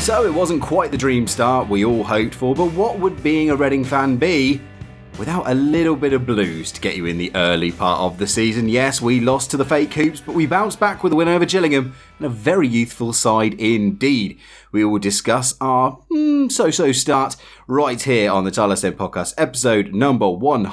So it wasn't quite the dream start we all hoped for, but what would being a Reading fan be without a little bit of blues to get you in the early part of the season? Yes, we lost to the fake Hoops, but we bounced back with a win over Gillingham and a very youthful side indeed. We will discuss our so-so start right here on the Tyler's Den podcast, episode number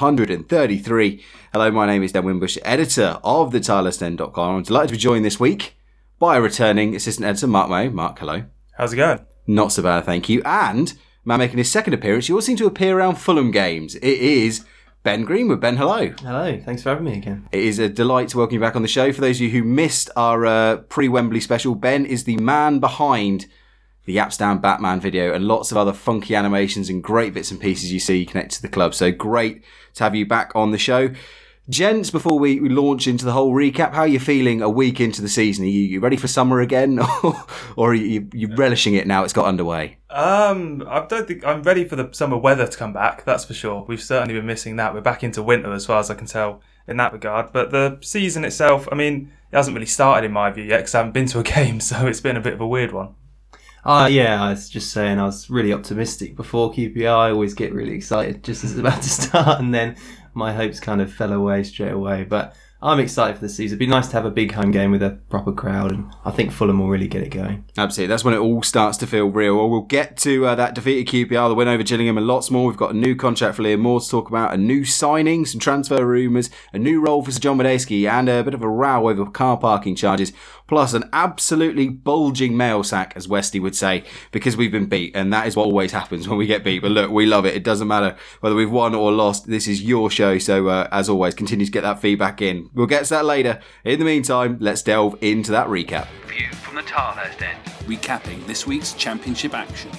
133. Hello, my name is Dan Wimbush, editor of the Tyler'sDen.com. I'm delighted to be joined this week by a returning assistant editor, Mark May. Mark, hello. How's it going? Not so bad, thank you. And man making his second appearance, you all seem to appear around Fulham games. It is Ben Greenwood. Ben, hello. Hello, thanks for having me again. It is a delight to welcome you back on the show. For those of you who missed our pre-Wembley special, Ben is the man behind the Yapstam Batman video and lots of other funky animations and great bits and pieces you see connected to the club. So great to have you back on the show. Gents, before we launch into the whole recap, how are you feeling a week into the season? Are you ready for summer again? Or are you relishing it now it's got underway? I don't think I'm ready for the summer weather to come back, that's for sure. We've certainly been missing that. We're back into winter as far as I can tell in that regard. But the season itself, I mean, it hasn't really started in my view yet because I haven't been to a game, so it's been a bit of a weird one. Yeah, I was just saying I was really optimistic before QPR. I always get really excited just as it's about to start, and then my hopes kind of fell away straight away. But I'm excited for the season. It'd be nice to have a big home game with a proper crowd, and I think Fulham will really get it going. Absolutely. That's when it all starts to feel real. Well, we'll get to that defeated QPR, the win over Gillingham, and lots more. We've got a new contract for Liam Moore to talk about, a new signing, some transfer rumours, a new role for Sir John Medeski, and a bit of a row over car parking charges, plus an absolutely bulging mail sack, as Westy would say, because we've been beat, and that is what always happens when we get beat. But look, we love it. It doesn't matter whether we've won or lost. This is your show, so as always, continue to get that feedback in. We'll get to that later. In the meantime, let's delve into that recap. View from the Tyler's Den, recapping this week's championship action.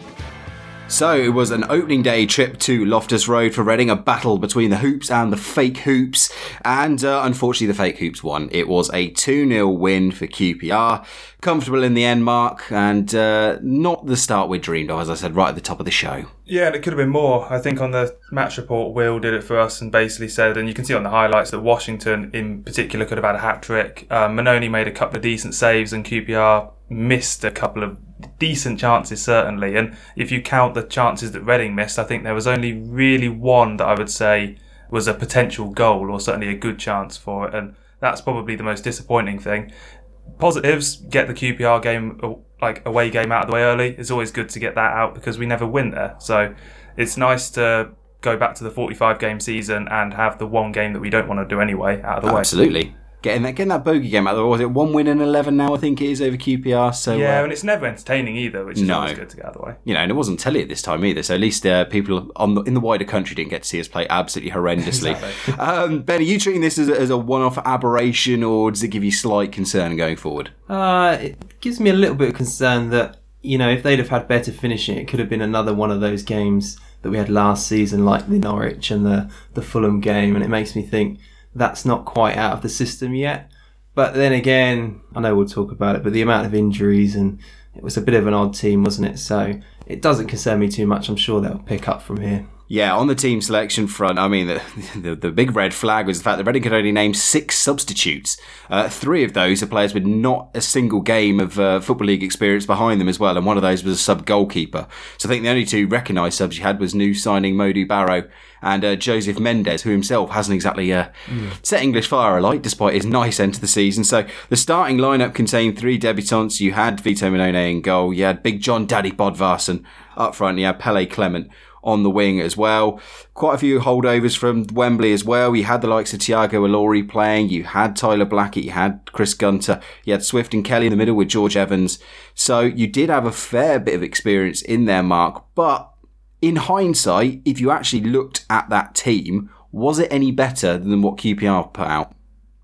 So it was an opening day trip to Loftus Road for Reading, a battle between the Hoops and the fake Hoops, and unfortunately the fake Hoops won. It was a 2-0 win for QPR. Comfortable in the end, Mark, and not the start we dreamed of, as I said right at the top of the show. Yeah, and it could have been more. I think on the match report, Will did it for us and basically said, and you can see on the highlights that Washington in particular could have had a hat-trick. Manoni made a couple of decent saves and QPR missed a couple of decent chances, certainly. And if you count the chances that Reading missed, I think there was only really one that I would say was a potential goal or certainly a good chance for it. And that's probably the most disappointing thing. Positives, get the QPR game, like away game, out of the way early. It's always good to get that out because we never win there. So it's nice to go back to the 45 game season and have the one game that we don't want to do anyway out of the way. Absolutely. Getting that bogey game out of the way. Was it 1 win in 11 now, I think it is, over QPR? So yeah, and it's never entertaining either, which is always good to get out of the way. You know, and it wasn't telly at this time either, so at least people in the wider country didn't get to see us play absolutely horrendously. Exactly. Ben, are you treating this as a one-off aberration, or does it give you slight concern going forward? It gives me a little bit of concern that, you know, if they'd have had better finishing, it could have been another one of those games that we had last season, like the Norwich and the Fulham game, and it makes me think that's not quite out of the system yet. But then again, I know we'll talk about it, but the amount of injuries, and it was a bit of an odd team, wasn't it? So it doesn't concern me too much. I'm sure they'll pick up from here. Yeah, on the team selection front, I mean, the big red flag was the fact that Reading could only name 6 substitutes. 3 of those are players with not a single game of Football League experience behind them as well, and one of those was a sub-goalkeeper. So I think the only 2 recognised subs you had was new signing Modou Barrow and Joseph Mendes, who himself hasn't exactly set English fire alight, despite his nice end to the season. So the starting lineup contained 3 debutants. You had Vito Manone in goal, you had Big John Daddy Bodvarsson up front, you had Pele Clement on the wing as well. Quite a few holdovers from Wembley as well. You had the likes of Thiago Ilori playing, you had Tyler Blackett, you had Chris Gunter, you had Swift and Kelly in the middle with George Evans. So you did have a fair bit of experience in there, Mark. But in hindsight, if you actually looked at that team, was it any better than what QPR put out?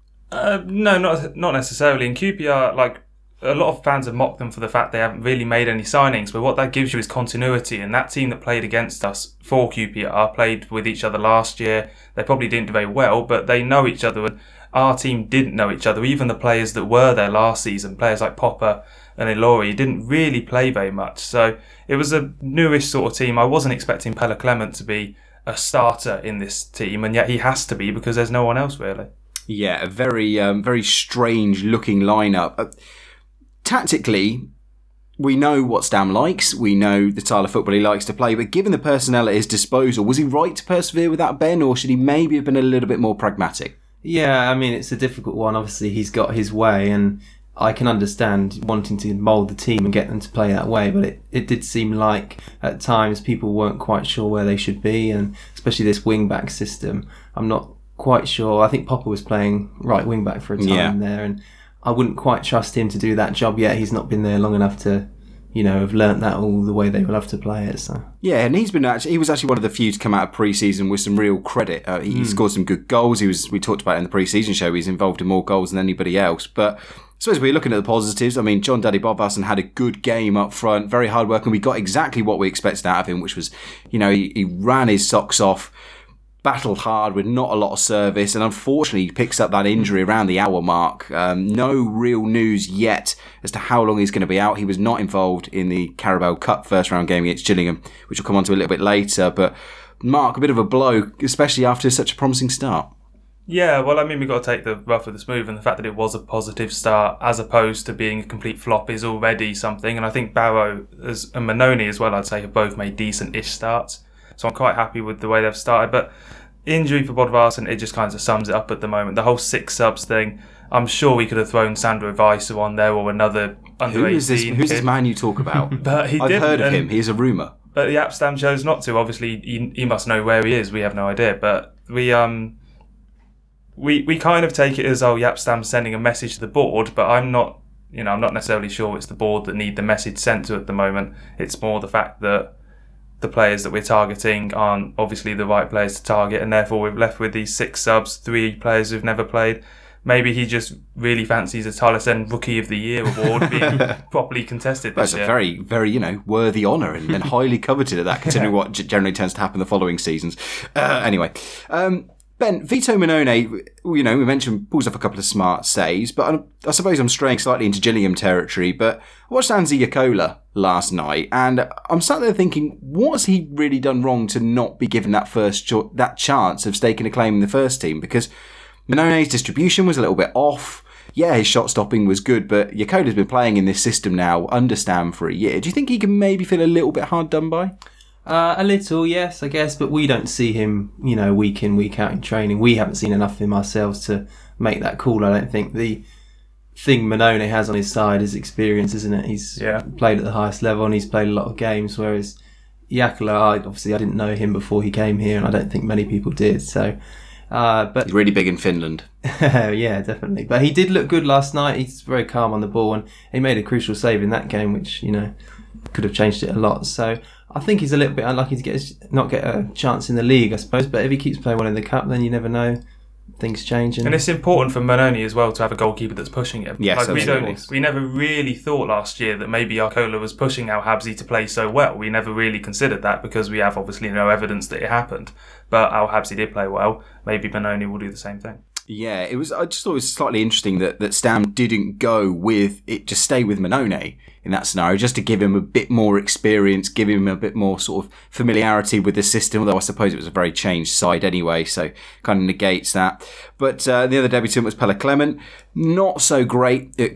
No, not necessarily. In QPR, like, a lot of fans have mocked them for the fact they haven't really made any signings, but what that gives you is continuity. And that team that played against us for QPR played with each other last year. They probably didn't do very well, but they know each other. And our team didn't know each other. Even the players that were there last season, players like Popper and Ilori, didn't really play very much. So it was a newish sort of team. I wasn't expecting Pele Clement to be a starter in this team, and yet he has to be because there's no one else really. Yeah, a very strange looking lineup. Tactically, we know what Stam likes. We know the style of football he likes to play. But given the personnel at his disposal, was he right to persevere without Ben, or should he maybe have been a little bit more pragmatic? Yeah, I mean, it's a difficult one. Obviously, he's got his way, and I can understand wanting to mould the team and get them to play that way. But it did seem like at times people weren't quite sure where they should be, and especially this wing-back system. I'm not quite sure. I think Popper was playing right wing-back for a time there, and I wouldn't quite trust him to do that job yet. He's not been there long enough to, have learnt that all the way they will have to play it. So yeah, and he was actually one of the few to come out of pre-season with some real credit. He scored some good goals. We talked about it in the pre-season show. He's involved in more goals than anybody else. But I suppose we're looking at the positives. I mean, John Daddy Bodvarsson had a good game up front, very hard work, and we got exactly what we expected out of him, which was, he ran his socks off, battled hard with not a lot of service, and unfortunately he picks up that injury around the hour mark. No real news yet as to how long he's going to be out. He was not involved in the Carabao Cup first round game against Gillingham, which we'll come on to a little bit later. But Mark, a bit of a blow, especially after such a promising start. Yeah, well, I mean, we've got to take the rough with the smooth, and the fact that it was a positive start as opposed to being a complete flop is already something. And I think Barrow and Mannone as well, I'd say, have both made decent-ish starts. So I'm quite happy with the way they've started. But injury for Bodvarsson, it just kind of sums it up at the moment. The whole 6 subs thing, I'm sure we could have thrown Sandro Weiser on there or another under 18. Who's this man you talk about? But I've heard of him. He's a rumour. But the Jaap Stam chose not to. Obviously, he must know where he is. We have no idea. But we kind of take it as, Jaap Stam's sending a message to the board, but I'm not necessarily sure it's the board that need the message sent to at the moment. It's more the fact that the players that we're targeting aren't obviously the right players to target, and therefore we're left with these 6 subs, 3 players who've never played. Maybe he just really fancies a Taliesin Rookie of the Year award being properly contested this year. That's a very, very, worthy honour and highly coveted at that, considering what generally tends to happen the following seasons. Anyway, Ben, Vito Mannone, we mentioned pulls off a couple of smart saves, but I suppose I'm straying slightly into Gillingham territory, but I watched Anze Yakola last night, and I'm sat there thinking, what's he really done wrong to not be given that chance of staking a claim in the first team? Because Mannone's distribution was a little bit off. Yeah, his shot stopping was good, but Yakola's been playing in this system now under Stam for a year. Do you think he can maybe feel a little bit hard done by? A little, yes, I guess, but we don't see him, week in, week out in training. We haven't seen enough of him ourselves to make that call. I don't think the thing Mannone has on his side is experience, isn't it? He's played at the highest level and he's played a lot of games, whereas Yakola, I didn't know him before he came here, and I don't think many people did. So, but he's really big in Finland. Yeah, definitely. But he did look good last night. He's very calm on the ball, and he made a crucial save in that game, which could have changed it a lot. So I think he's a little bit unlucky to not get a chance in the league, I suppose. But if he keeps playing well in the cup, then you never know. Things change. And it's important for Mannone as well to have a goalkeeper that's pushing him. Yes, we never really thought last year that maybe Yakola was pushing Al Habsi to play so well. We never really considered that because we have obviously no evidence that it happened. But Al Habsi did play well. Maybe Mannone will do the same thing. Yeah, I just thought it was slightly interesting that Stam didn't go with it, just stay with Mannone in that scenario, just to give him a bit more experience, give him a bit more sort of familiarity with the system, although I suppose it was a very changed side anyway, so kind of negates that. But the other debutant was Pelle Clement. Not so great at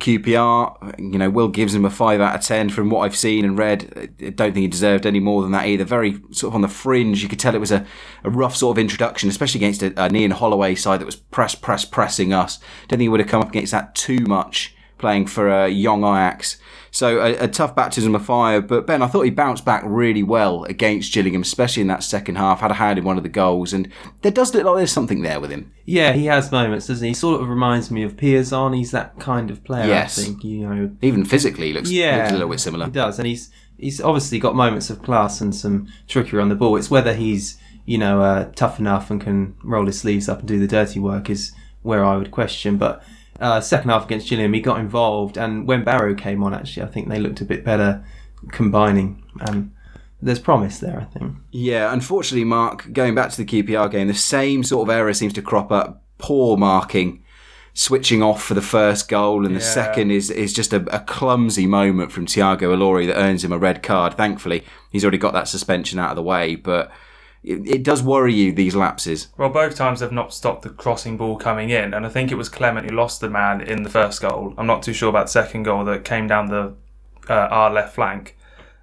QPR. Will gives him a 5 out of 10 from what I've seen and read. I don't think he deserved any more than that either. Very sort of on the fringe. You could tell it was a rough sort of introduction, especially against a Nian Holloway side that was pressing us. Don't think he would have come up against that too much playing for young Ajax. So a tough baptism of fire, but Ben, I thought he bounced back really well against Gillingham, especially in that second half, had a hand in one of the goals, and there does look like there's something there with him. Yeah, he has moments, doesn't he? He sort of reminds me of Piazon. He's that kind of player, yes. I think. Even physically, he looks a little bit similar. He does, and he's obviously got moments of class and some trickery on the ball. It's whether he's tough enough and can roll his sleeves up and do the dirty work is where I would question, but second half against Gillingham, he got involved, and when Barrow came on, actually, I think they looked a bit better combining. There's promise there, I think. Yeah, unfortunately, Mark, going back to the QPR game, the same sort of error seems to crop up. Poor marking, switching off for the first goal, and the second is just a clumsy moment from Thiago Ilori that earns him a red card. Thankfully, he's already got that suspension out of the way, but it does worry you, these lapses. Well, both times they've not stopped the crossing ball coming in, and I think it was Clement who lost the man in the first goal. I'm not too sure about the second goal that came down the our left flank.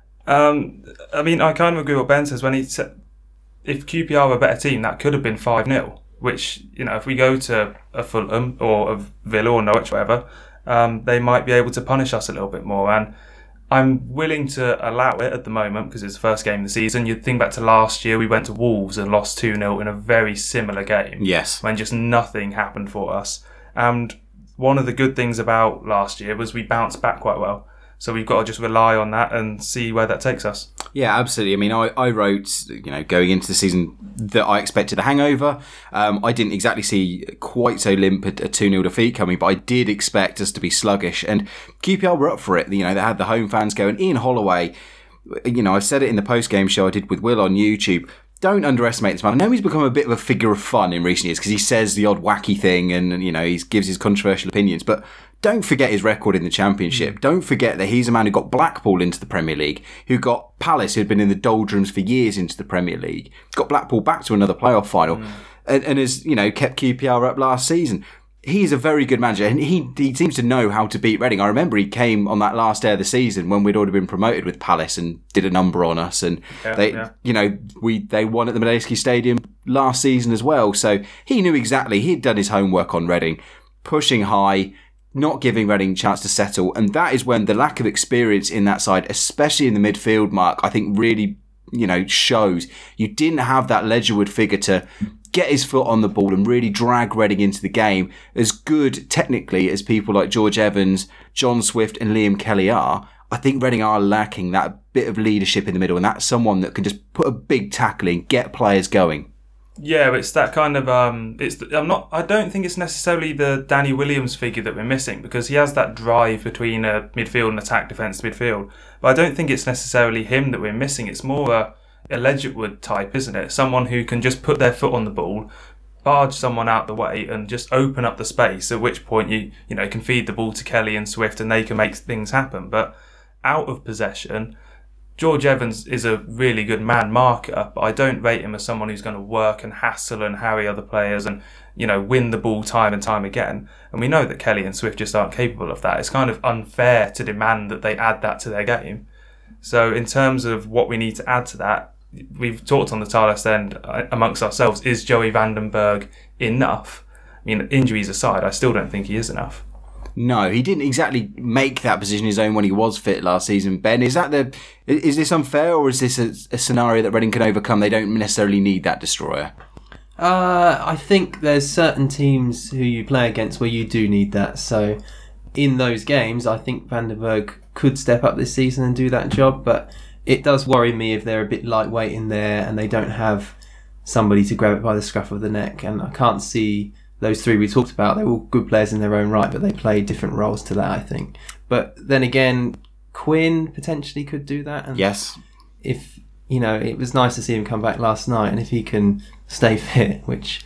I mean, I kind of agree with what Ben says when he said if QPR were a better team, that could have been 5-0. Which, you know, if we go to a Fulham or a Villa or Norwich, whatever, they might be able to punish us a little bit more. And I'm willing to allow it at the moment because it's the first game of the season. You'd think back to last year, we went to Wolves and lost 2-0 in a very similar game. Yes. When just nothing happened for us. And one of the good things about last year was we bounced back quite well. So we've got to just rely on that and see where that takes us. Yeah, absolutely. I mean, I wrote, going into the season that I expected a hangover. I didn't exactly see quite so limp a 2-0 defeat coming, but I did expect us to be sluggish. And QPR were up for it. They had the home fans going. Ian Holloway, I said it in the post-game show I did with Will on YouTube. Don't underestimate this man. I know he's become a bit of a figure of fun in recent years because he says the odd wacky thing and, he gives his controversial opinions. But don't forget his record in the Championship. Don't forget that he's a man who got Blackpool into the Premier League, who got Palace, who had been in the doldrums for years, into the Premier League, got Blackpool back to another playoff final, and has, kept QPR up last season. He's a very good manager, and he seems to know how to beat Reading. I remember he came on that last day of the season when we'd already been promoted with Palace and did a number on us, and they won at the Medeski Stadium last season as well. So he knew exactly, he'd done his homework on Reading, pushing high, not giving Reading a chance to settle, and that is when the lack of experience in that side, especially in the midfield, Mark, I think really, shows. You didn't have that Ledgerwood figure to get his foot on the ball and really drag Reading into the game. As good technically as people like George Evans, John Swift and Liam Kelly are, I think Reading are lacking that bit of leadership in the middle, and that's someone that can just put a big tackle in, get players going. Yeah, it's that kind of. I don't think it's necessarily the Danny Williams figure that we're missing because he has that drive between a midfield and attack, defence, midfield. But I don't think it's necessarily him that we're missing. It's more a Ledgerwood type, isn't it? Someone who can just put their foot on the ball, barge someone out the way, and just open up the space. At which point you can feed the ball to Kelly and Swift, and they can make things happen. But out of possession, George Evans is a really good man marker, but I don't rate him as someone who's going to work and hassle and harry other players and, win the ball time and time again. And we know that Kelly and Swift just aren't capable of that. It's kind of unfair to demand that they add that to their game. So in terms of what we need to add to that, we've talked on the Tarlest end amongst ourselves, is Joey Vandenberg enough? I mean, injuries aside, I still don't think he is enough. No, he didn't exactly make that position his own when he was fit last season. Ben, is this unfair, or is this a scenario that Reading can overcome? They don't necessarily need that destroyer. I think there's certain teams who you play against where you do need that. So in those games, I think Vandenberg could step up this season and do that job. But it does worry me if they're a bit lightweight in there and they don't have somebody to grab it by the scruff of the neck. And I can't see those three we talked about. They're all good players in their own right, but they play different roles to that, I think. But then again, Quinn potentially could do that. And yes. If, it was nice to see him come back last night, and if he can stay fit, which,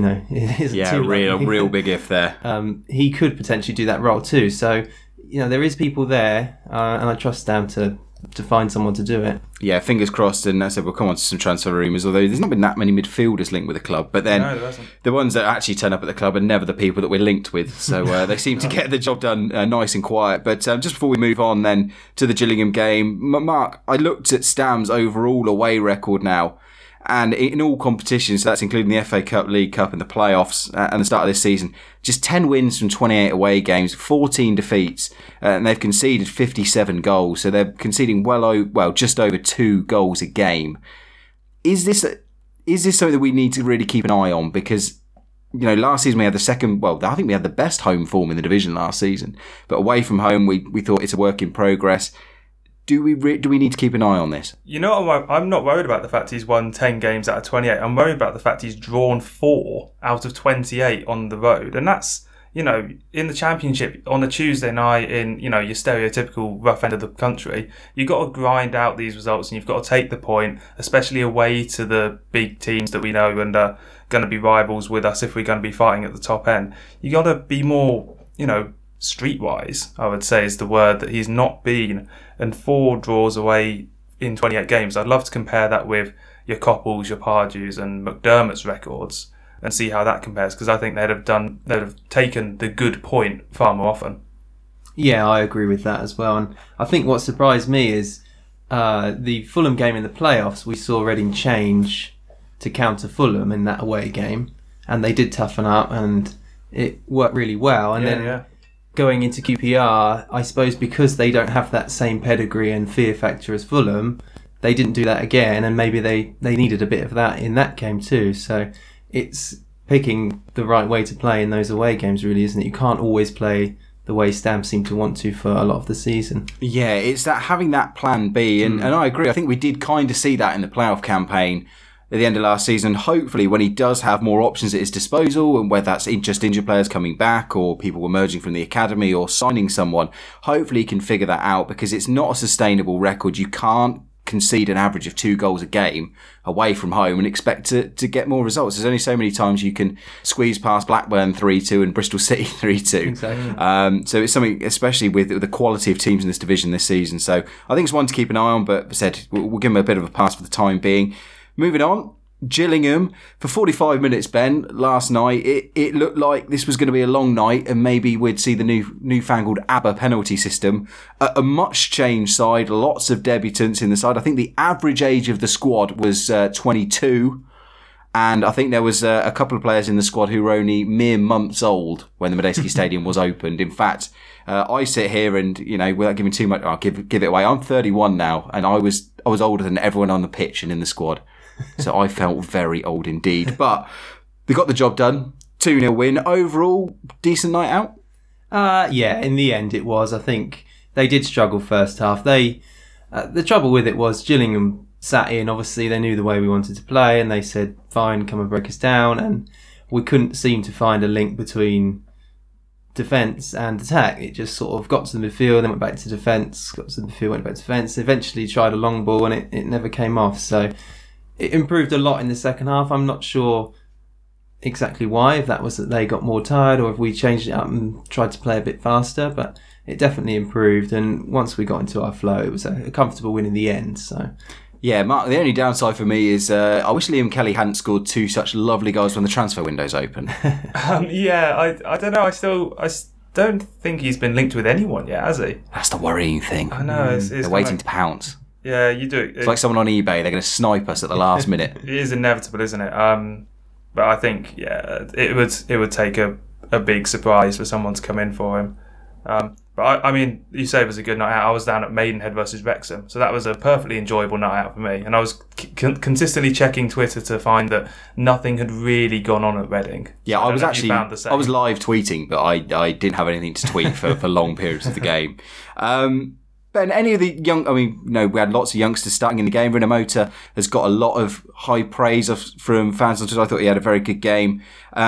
isn't too real big if there. He could potentially do that role too. So, there is people there, and I trust Stam to find someone to do it. Yeah, fingers crossed. And I said we'll come on to some transfer rumours, although there's not been that many midfielders linked with the club. But then the ones that actually turn up at the club are never the people that we're linked with. So they seem to get the job done nice and quiet. But just before we move on then to the Gillingham game, Mark, I looked at Stam's overall away record now. And in all competitions, so that's including the FA Cup, League Cup and the playoffs and the start of this season, just 10 wins from 28 away games, 14 defeats, and they've conceded 57 goals. So they're conceding just over 2 goals a game. Is this something that we need to really keep an eye on? Because, last season we had I think we had the best home form in the division last season. But away from home, we thought it's a work in progress. Do we need to keep an eye on this? I'm not worried about the fact he's won 10 games out of 28. I'm worried about the fact he's drawn 4 out of 28 on the road. And that's, in the Championship, on a Tuesday night in, your stereotypical rough end of the country, you've got to grind out these results and you've got to take the point, especially away to the big teams that we know and are going to be rivals with us if we're going to be fighting at the top end. You've got to be more, streetwise, I would say is the word that he's not been. And 4 draws away in 28 games. I'd love to compare that with your Coppells, your Pardew's and McDermott's records and see how that compares, because I think they'd have taken the good point far more often. Yeah, I agree with that as well. And I think what surprised me is the Fulham game in the playoffs. We saw Reading change to counter Fulham in that away game, and they did toughen up, and it worked really well. And then going into QPR, I suppose because they don't have that same pedigree and fear factor as Fulham, they didn't do that again, and maybe they needed a bit of that in that game too. So it's picking the right way to play in those away games, really, isn't it? You can't always play the way Stamps seem to want to for a lot of the season. Yeah, it's that having that plan B, and I agree. I think we did kind of see that in the playoff campaign at the end of last season. Hopefully, when he does have more options at his disposal, and whether that's just injured players coming back or people emerging from the academy or signing someone, hopefully he can figure that out, because it's not a sustainable record. You can't concede an average of 2 goals a game away from home and expect to get more results. There's only so many times you can squeeze past Blackburn 3-2 and Bristol City 3-2. Exactly. So it's something, especially with the quality of teams in this division this season. So I think it's one to keep an eye on, but as I said, we'll give him a bit of a pass for the time being. Moving on, Gillingham, for 45 minutes, Ben, last night, it looked like this was going to be a long night, and maybe we'd see the newfangled ABBA penalty system. A much changed side, lots of debutants in the side. I think the average age of the squad was 22, and I think there was a couple of players in the squad who were only mere months old when the Medeski Stadium was opened. In fact, I sit here and, without giving too much, I'll give it away. I'm 31 now, and I was older than everyone on the pitch and in the squad. So I felt very old indeed. But they got the job done. 2-0 win. Overall, decent night out? Yeah, in the end it was. I think they did struggle first half. The trouble with it was Gillingham sat in. Obviously, they knew the way we wanted to play, and they said, fine, come and break us down. And we couldn't seem to find a link between defence and attack. It just sort of got to the midfield, then went back to defence, got to the midfield, went back to defence. Eventually tried a long ball, and it never came off. So it improved a lot in the second half. I'm not sure exactly why, if that was that they got more tired or if we changed it up and tried to play a bit faster, but it definitely improved. And once we got into our flow, it was a comfortable win in the end. So yeah, Mark, the only downside for me is I wish Liam Kelly hadn't scored 2 such lovely goals when the transfer window's open. I don't know. I don't think he's been linked with anyone yet, has he? That's the worrying thing. I know. They're waiting to pounce. Yeah, you do. It's like someone on eBay. They're going to snipe us at the last minute. It is inevitable, isn't it? But I think, it would take a big surprise for someone to come in for him. But I mean, you say it was a good night out. I was down at Maidenhead versus Wrexham, so that was a perfectly enjoyable night out for me. And I was consistently checking Twitter to find that nothing had really gone on at Reading. Yeah, I was live tweeting, but I didn't have anything to tweet for long periods of the game. Ben, any of the we had lots of youngsters starting in the game. Rinomhota has got a lot of high praise from fans on Twitter. I thought he had a very good game.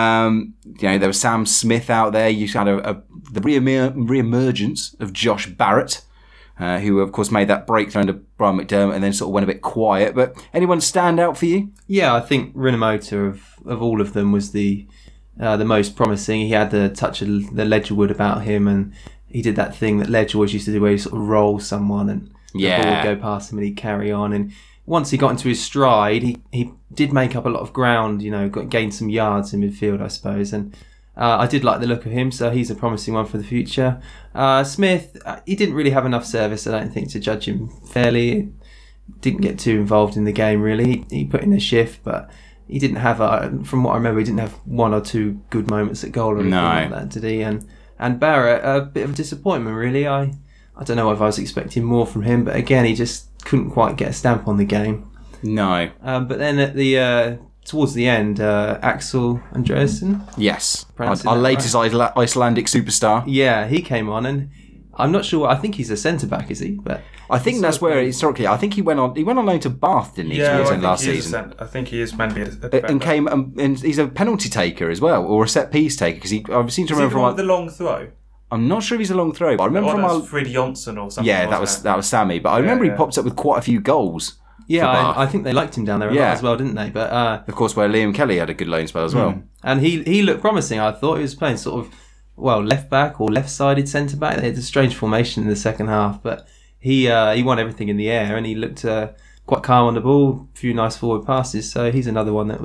There was Sam Smith out there. You had the re-emergence of Josh Barrett, who of course made that breakthrough under Brian McDermott and then sort of went a bit quiet. But anyone stand out for you? Yeah, I think Rinomhota of all of them was the most promising. He had the touch of the Ledgerwood about him, and he did that thing that Ledger always used to do where he sort of roll someone and the ball would go past him and he'd carry on. And once he got into his stride, he did make up a lot of ground, gained some yards in midfield, I suppose. And I did like the look of him, so he's a promising one for the future. Smith, he didn't really have enough service, I don't think, to judge him fairly. Didn't get too involved in the game, really. He put in a shift, but he didn't have, from what I remember, he didn't have 1 or 2 good moments at goal or anything like that, did he? And Barrett, a bit of a disappointment, really. I don't know if I was expecting more from him, but again, he just couldn't quite get a stamp on the game. No. But then at towards the end, Axel Andreasen. Yes, our latest Icelandic superstar. Yeah, he came on, and I'm not sure. I think he's a centre back, is he? But I think that's where historically. I think he went on loan to Bath, didn't he? Yeah, last season. I think he is meant to be and came and he's a penalty taker as well, or a set piece taker, because I seem to remember from the long throw. I'm not sure if he's a long throw, but I remember from Freddie Johnson or something. Yeah, that was Sammy, but I remember he pops up with quite a few goals. Yeah, I think they liked him down there a lot as well, didn't they? But of course, where Liam Kelly had a good loan spell as well, and he looked promising. I thought he was playing sort of left back or left-sided centre back. They had a strange formation in the second half, but he won everything in the air and he looked quite calm on the ball. A few nice forward passes, so he's another one that was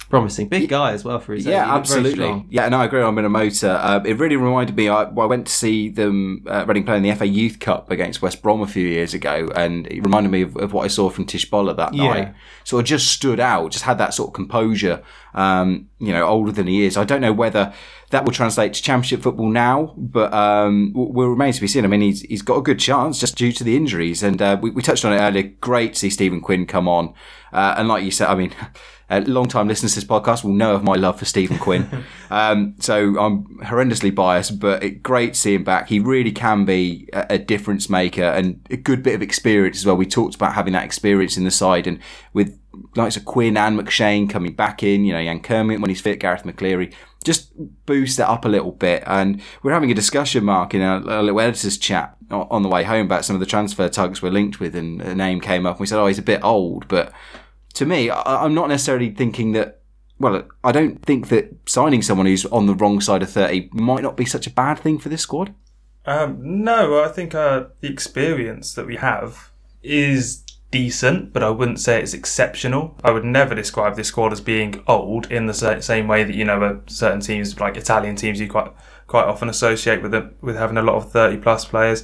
promising. Big guy as well for his age. Yeah, He looked very absolutely. strong. Yeah, no, I agree on Minamoto. It really reminded me, I went to see them, Reading play in the FA Youth Cup against West Brom a few years ago, and it reminded me of what I saw from Tishbola that night. Sort of just stood out, just had that sort of composure, older than he is. I don't know whether that will translate to Championship football now, but will remain to be seen. I mean, he's got a good chance just due to the injuries, and we touched on it earlier. Great to see Stephen Quinn come on, and like you said, I mean, long-time listeners to this podcast will know of my love for Stephen Quinn, so I'm horrendously biased, but great to see him back. He really can be a difference maker and a good bit of experience as well. We talked about having that experience in the side, and with likes of Quinn and McShane coming back in, Jan Kermit when he's fit, Gareth McCleary, just boost that up a little bit. And we're having a discussion, Mark, in a little editor's chat on the way home about some of the transfer targets we're linked with, and a name came up and we said, he's a bit old. But to me, I'm not necessarily thinking that, I don't think that signing someone who's on the wrong side of 30 might not be such a bad thing for this squad. No, I think the experience that we have is decent, but I wouldn't say it's exceptional. I would never describe this squad as being old in the same way that certain teams like Italian teams you quite often associate with having a lot of 30 plus players.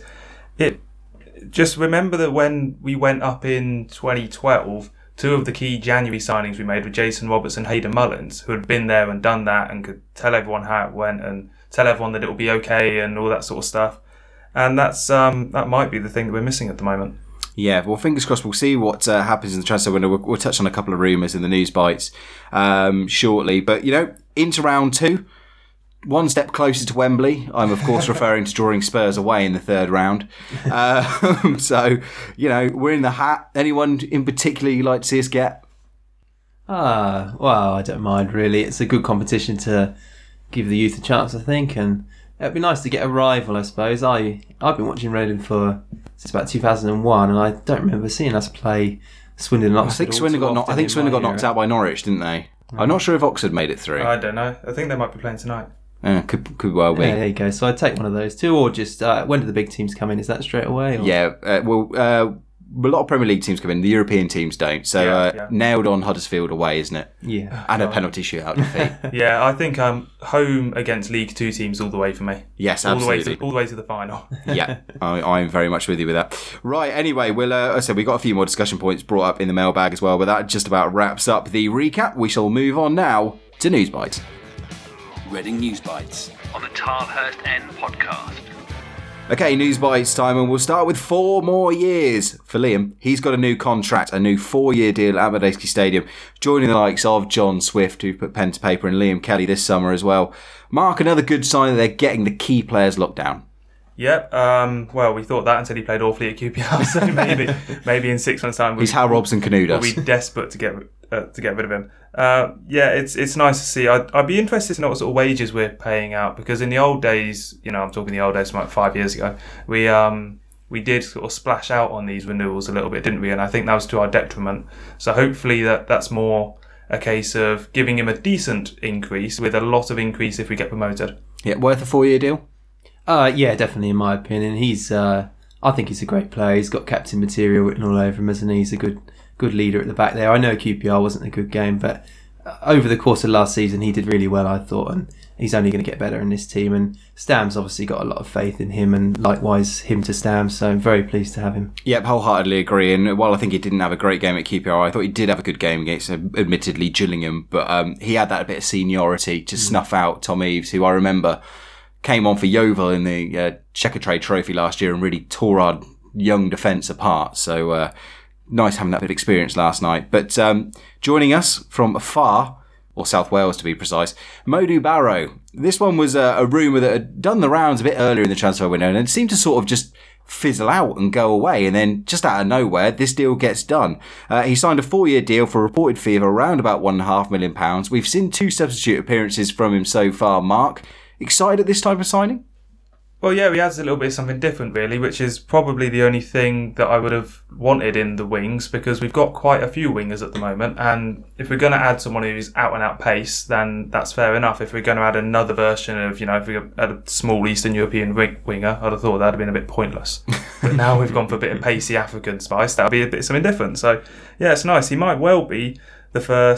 Just remember that when we went up in 2012, two of the key January signings we made were Jason Roberts and Hayden Mullins, who had been there and done that and could tell everyone how it went and tell everyone that it will be okay and all that sort of stuff. And that's that might be the thing that we're missing at the moment. Yeah, well, fingers crossed. We'll see what happens in the transfer window. We'll touch on a couple of rumours in the news bites shortly. But, into round 2, one step closer to Wembley. I'm, of course, referring to drawing Spurs away in the third round. So, we're in the hat. Anyone in particular you'd like to see us get? Well, I don't mind, really. It's a good competition to give the youth a chance, I think. And it'd be nice to get a rival, I suppose. I've been watching Reading since about 2001, and I don't remember seeing us play Swindon and Oxford. I think Swindon got knocked out by Norwich, didn't they? I'm not sure if Oxford made it through. I don't know. I think they might be playing tonight. Could well be. Yeah, there you go. So I'd take one of those two, or just when do the big teams come in? Is that straight away? Or? Yeah, a lot of Premier League teams come in. The European teams don't. So nailed on Huddersfield away, isn't it? Yeah. And a penalty shootout defeat. Yeah, I think home against League 2 teams all the way for me. Yes, absolutely. All the way to the final. Yeah, I'm very much with you with that. Right, anyway, we've got a few more discussion points brought up in the mailbag as well, but that just about wraps up the recap. We shall move on now to News Bites. Reading News Bites on the Tilehurst End podcast. Okay, News Bites time, and we'll start with 4 more years for Liam. He's got a new contract, a new 4-year deal at Madejski Stadium, joining the likes of John Swift, who put pen to paper, and Liam Kelly this summer as well. Mark, another good sign that they're getting the key players locked down. Yep. Well, we thought that until he played awfully at QPR, so maybe in 6 months' time he's Hal Robson-Kanu does. We'll be desperate to get rid of him. It's nice to see. I'd be interested to know what sort of wages we're paying out, because in the old days, I'm talking the old days from like 5 years ago, we did sort of splash out on these renewals a little bit, didn't we? And I think that was to our detriment. So hopefully that's more a case of giving him a decent increase with a lot of increase if we get promoted. Yeah, worth a 4-year deal? Yeah, definitely, in my opinion. I think he's a great player. He's got captain material written all over him, isn't he? He's a good leader at the back there. I know QPR wasn't a good game, but over the course of last season, he did really well, I thought, and he's only going to get better in this team. And Stam's obviously got a lot of faith in him, and likewise him to Stam, so I'm very pleased to have him. Yep, wholeheartedly agree. And while I think he didn't have a great game at QPR, I thought he did have a good game against, admittedly, Gillingham, but he had that bit of seniority to snuff out Tom Eaves, who I remember came on for Yeovil in the Checkatrade Trophy last year and really tore our young defence apart. So nice having that bit of experience last night. But joining us from afar, or South Wales to be precise, Modou Barrow. This one was a rumour that had done the rounds a bit earlier in the transfer window, and it seemed to sort of just fizzle out and go away, and then just out of nowhere this deal gets done. He signed a 4-year deal for a reported fee of around about £1.5 million. We've seen 2 substitute appearances from him so far. Mark, excited at this type of signing? Well, yeah, he adds a little bit of something different, really, which is probably the only thing that I would have wanted in the wings, because we've got quite a few wingers at the moment, and if we're going to add someone who's out-and-out pace, then that's fair enough. If we're going to add another version of, if we had a small Eastern European winger, I'd have thought that would have been a bit pointless. But now we've gone for a bit of pacey African spice, that would be a bit something different. So, yeah, it's nice. He might well be the first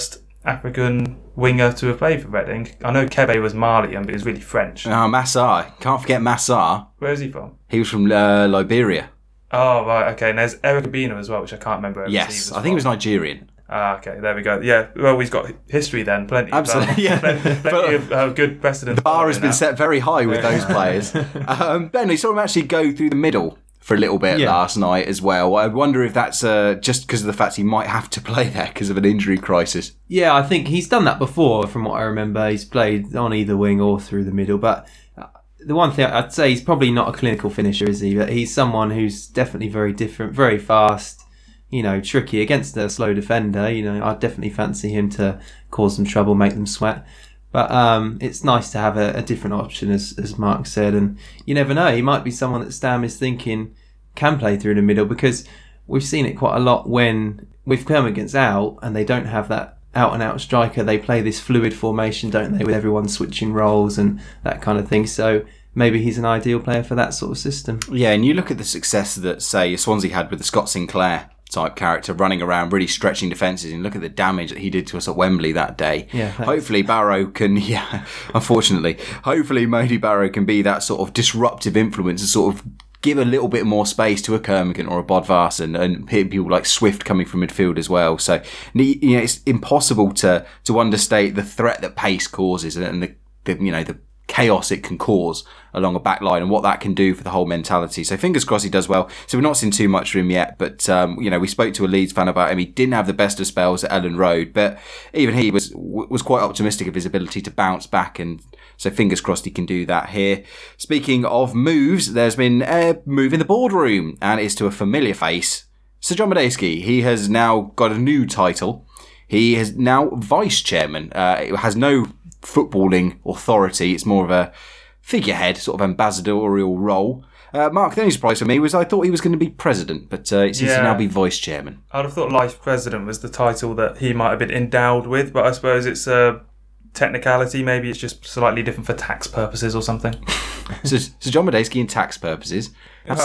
African winger to have played for Reading. I know Kebe was Malian, but he was really French. Massar. Can't forget Massar. Where is he from? He was from Liberia. Oh, right, okay. And there's Eric Abina as well, which I can't remember. Yes, I think he was Nigerian. Okay, there we go. Yeah, well, we've got history then, plenty. Absolutely, yeah. plenty of good precedent. The bar has been set very high with those players. Ben, we saw him actually go through the middle for a little bit last night as well. I wonder if that's just because of the fact he might have to play there because of an injury crisis. Yeah, I think he's done that before, from what I remember. He's played on either wing or through the middle, but the one thing I'd say, he's probably not a clinical finisher, is he? But he's someone who's definitely very different, very fast, tricky against a slow defender. I'd definitely fancy him to cause them trouble, make them sweat. But it's nice to have a different option, as Mark said. And you never know, he might be someone that Stam is thinking can play through the middle, because we've seen it quite a lot when we've come against Out and they don't have that out-and-out striker. They play this fluid formation, don't they, with everyone switching roles and that kind of thing. So maybe he's an ideal player for that sort of system. Yeah, and you look at the success that, say, Swansea had with the Scott Sinclair type character running around, really stretching defences, and look at the damage that he did to us at Wembley that day. Yeah, hopefully Barrow can, unfortunately, hopefully Modi Barrow can be that sort of disruptive influence and sort of give a little bit more space to a Kermigan or a Bodvarsson and people like Swift coming from midfield as well. So, it's impossible to understate the threat that pace causes and the chaos it can cause along a back line and what that can do for the whole mentality. So fingers crossed he does well. So we've not seen too much from him yet, but we spoke to a Leeds fan about him. He didn't have the best of spells at Ellen Road, but even he was quite optimistic of his ability to bounce back, and so fingers crossed he can do that here. Speaking of moves, there's been a move in the boardroom, and it's to a familiar face, Sir John Medeski. He has now got a new title. He is now vice chairman. It has no footballing authority. It's more of a figurehead, sort of ambassadorial role. Mark, the only surprise for me was I thought he was going to be president, but it seems to now be vice chairman. I'd have thought life president was the title that he might have been endowed with, but I suppose it's a technicality. Maybe it's just slightly different for tax purposes or something. So John Medeski in tax purposes. That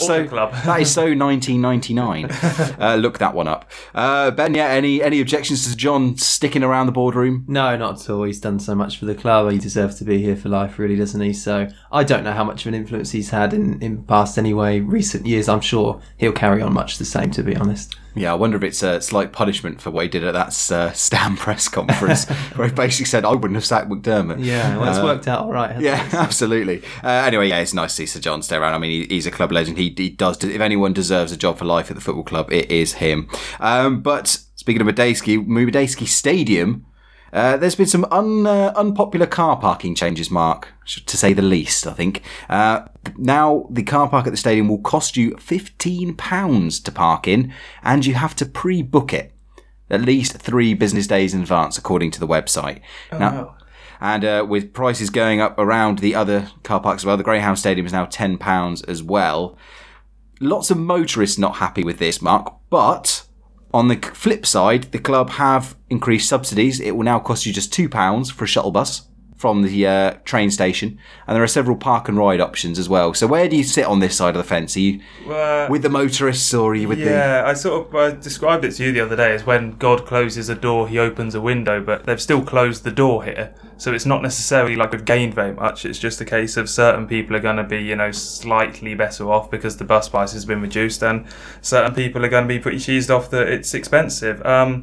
is so 1999. Look that one up. Ben, any objections to John sticking around the boardroom? No, not at all. He's done so much for the club. He deserves to be here for life, really, doesn't he? So I don't know how much of an influence he's had in past anyway. Recent years, I'm sure he'll carry on much the same, to be honest. Yeah, I wonder if it's a slight punishment for what he did at that Stam press conference, where he basically said, I wouldn't have sacked McDermott. Yeah, well, it's worked out all right, hasn't it? Absolutely. Anyway, it's nice to see Sir John stay around. I mean, he's a club legend. He does. If anyone deserves a job for life at the football club, it is him. But speaking of Medeski Stadium, there's been some unpopular car parking changes, Mark, to say the least, I think. Now, the car park at the stadium will cost you £15 to park in, and you have to pre-book it at least 3 business days in advance, according to the website. Wow. And with prices going up around the other car parks as well, the Greyhound Stadium is now £10 as well. Lots of motorists not happy with this, Mark, but on the flip side, the club have increased subsidies. It will now cost you just £2 for a shuttle bus from the train station, and there are several park and ride options as well. So where do you sit on this side of the fence? Are you with the motorists, or are you with I described it to you the other day as when God closes a door, he opens a window, but they've still closed the door here. So it's not necessarily like we've gained very much. It's just a case of certain people are going to be, slightly better off because the bus price has been reduced, and certain people are going to be pretty cheesed off that it's expensive.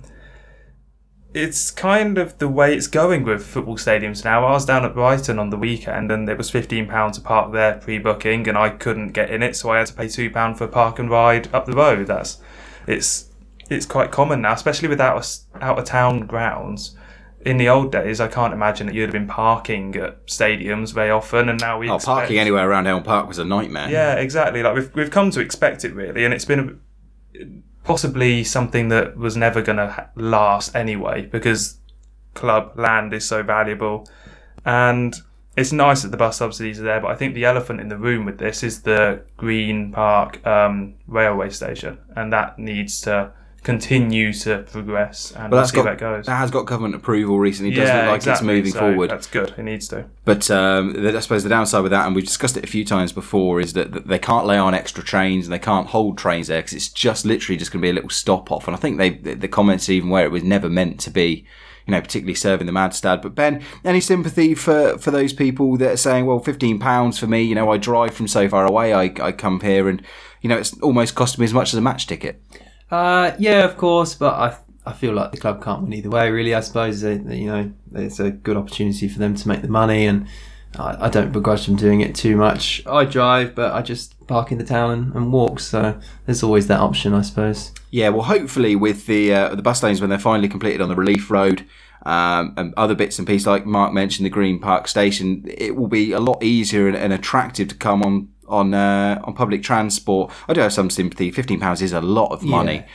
It's kind of the way it's going with football stadiums now. I was down at Brighton on the weekend and it was £15 to park there pre-booking, and I couldn't get in it, so I had to pay £2 for park and ride up the road. It's quite common now, especially with out of town grounds. In the old days, I can't imagine that you'd have been parking at stadiums very often, and now parking anywhere around Elm Park was a nightmare. Yeah, exactly. Like we've come to expect it, really, and it's been possibly something that was never going to last anyway, because club land is so valuable. And it's nice that the bus subsidies are there, but I think the elephant in the room with this is the Green Park railway station, and that needs to continue to progress, and we'll see where it goes. That has got government approval recently. It doesn't look like it's moving forward. That's good. It needs to. But I suppose the downside with that, and we've discussed it a few times before, is that they can't lay on extra trains and they can't hold trains there because it's just literally just going to be a little stop off. And I think the comments even where it was never meant to be, particularly serving the Madstad. But Ben, any sympathy for those people that are saying, well, £15 for me, I drive from so far away, I come here and, it's almost costing me as much as a match ticket. Yeah, of course, but I feel like the club can't win either way, really. I suppose, it's a good opportunity for them to make the money, and I don't begrudge them doing it too much. I drive, but I just park in the town and walk, so there's always that option, I suppose. Yeah, well, hopefully with the bus lanes, when they're finally completed on the Relief Road, and other bits and pieces, like Mark mentioned, the Green Park Station, it will be a lot easier and attractive to come on public transport. I do have some sympathy. £15 is a lot of money,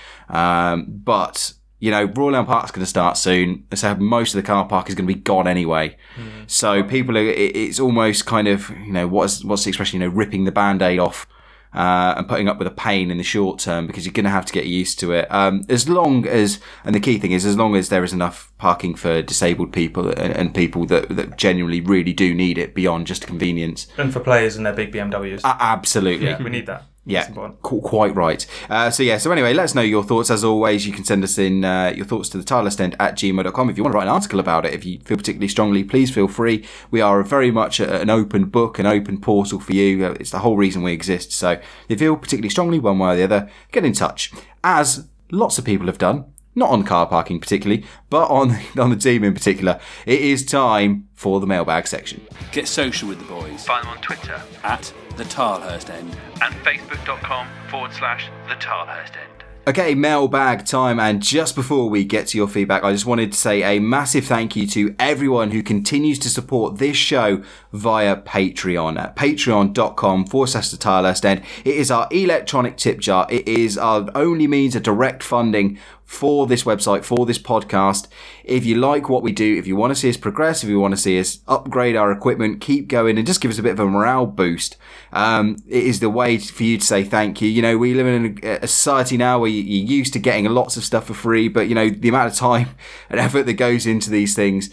but Royal Elm Park's going to start soon, so most of the car park is going to be gone anyway. So people are, it's almost kind of, what's the expression, ripping the Band-Aid off and putting up with a pain in the short term, because you're going to have to get used to it. As long as, and the key thing is, as long as there is enough parking for disabled people and people that genuinely really do need it beyond just convenience. And for players and their big BMWs. Absolutely. Yeah, we need that. Yeah, quite right. So anyway, let us know your thoughts. As always, you can send us in your thoughts to the tilehurstend@gmail.com. If you want to write an article about it, if you feel particularly strongly, please feel free. We are very much an open book, an open portal for you. It's the whole reason we exist. So if you feel particularly strongly one way or the other, get in touch. As lots of people have done, not on car parking particularly, but on the team in particular, it is time for the mailbag section. Get social with the boys. Find them on Twitter @the Tilehurst End and facebook.com/the Tilehurst End. Okay, mailbag time, and just before we get to your feedback, I just wanted to say a massive thank you to everyone who continues to support this show via Patreon at patreon.com/the Tilehurst End. It is our electronic tip jar. It is our only means of direct funding for this website, for this podcast. If you like what we do, if you want to see us progress, if you want to see us upgrade our equipment, keep going and just give us a bit of a morale boost, it is the way for you to say thank you. We live in a society now where you're used to getting lots of stuff for free, but the amount of time and effort that goes into these things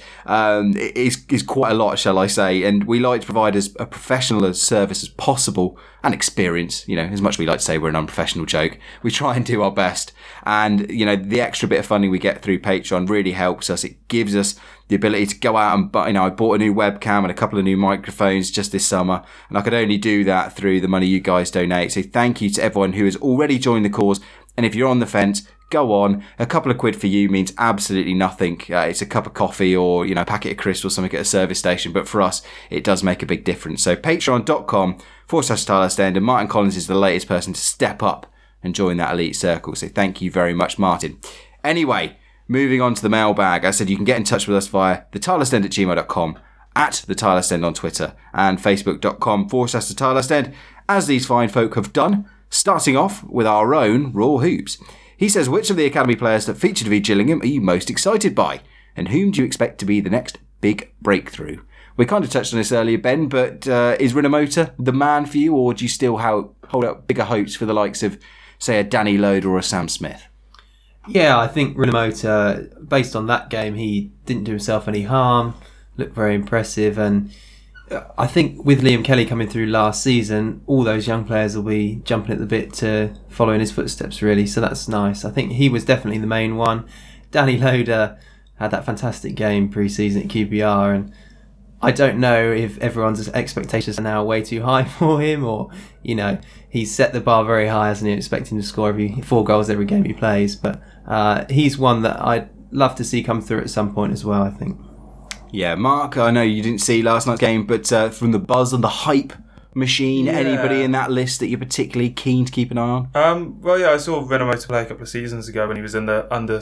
is quite a lot, shall I say, and we like to provide as a professional service as possible, and experience, as much as we like to say we're an unprofessional joke, we try and do our best. And, the extra bit of funding we get through Patreon really helps us. It gives us the ability to go out and, I bought a new webcam and a couple of new microphones just this summer, and I could only do that through the money you guys donate. So thank you to everyone who has already joined the cause. And if you're on the fence, go on. A couple of quid for you means absolutely nothing. It's a cup of coffee or, a packet of crisps or something at a service station. But for us, it does make a big difference. So patreon.com/Tilehurst End, and Martin Collins is the latest person to step up and join that elite circle. So thank you very much, Martin. Anyway, moving on to the mailbag. I said you can get in touch with us via thetilehurstend@gmail.com, @the Tilehurst End on Twitter, and facebook.com/the Tilehurst End, as these fine folk have done, starting off with our own Raw Hoops. He says, which of the academy players that featured v Gillingham are you most excited by? And whom do you expect to be the next big breakthrough? We kind of touched on this earlier, Ben, but is Rinomhota the man for you, or do you still hold out bigger hopes for the likes of, say, a Danny Loader or a Sam Smith? Yeah, I think Rinomhota, based on that game, he didn't do himself any harm, looked very impressive, and I think with Liam Kelly coming through last season, all those young players will be jumping at the bit to follow in his footsteps, really, so that's nice. I think he was definitely the main one. Danny Loader had that fantastic game pre-season at QPR, and I don't know if everyone's expectations are now way too high for him, or, he's set the bar very high, hasn't he, expecting to score 4 goals every game he plays, but he's one that I'd love to see come through at some point as well, I think. Yeah, Mark, I know you didn't see last night's game, but from the buzz and the hype machine, anybody in that list that you're particularly keen to keep an eye on? I saw Rinomhota play a couple of seasons ago when he was in the under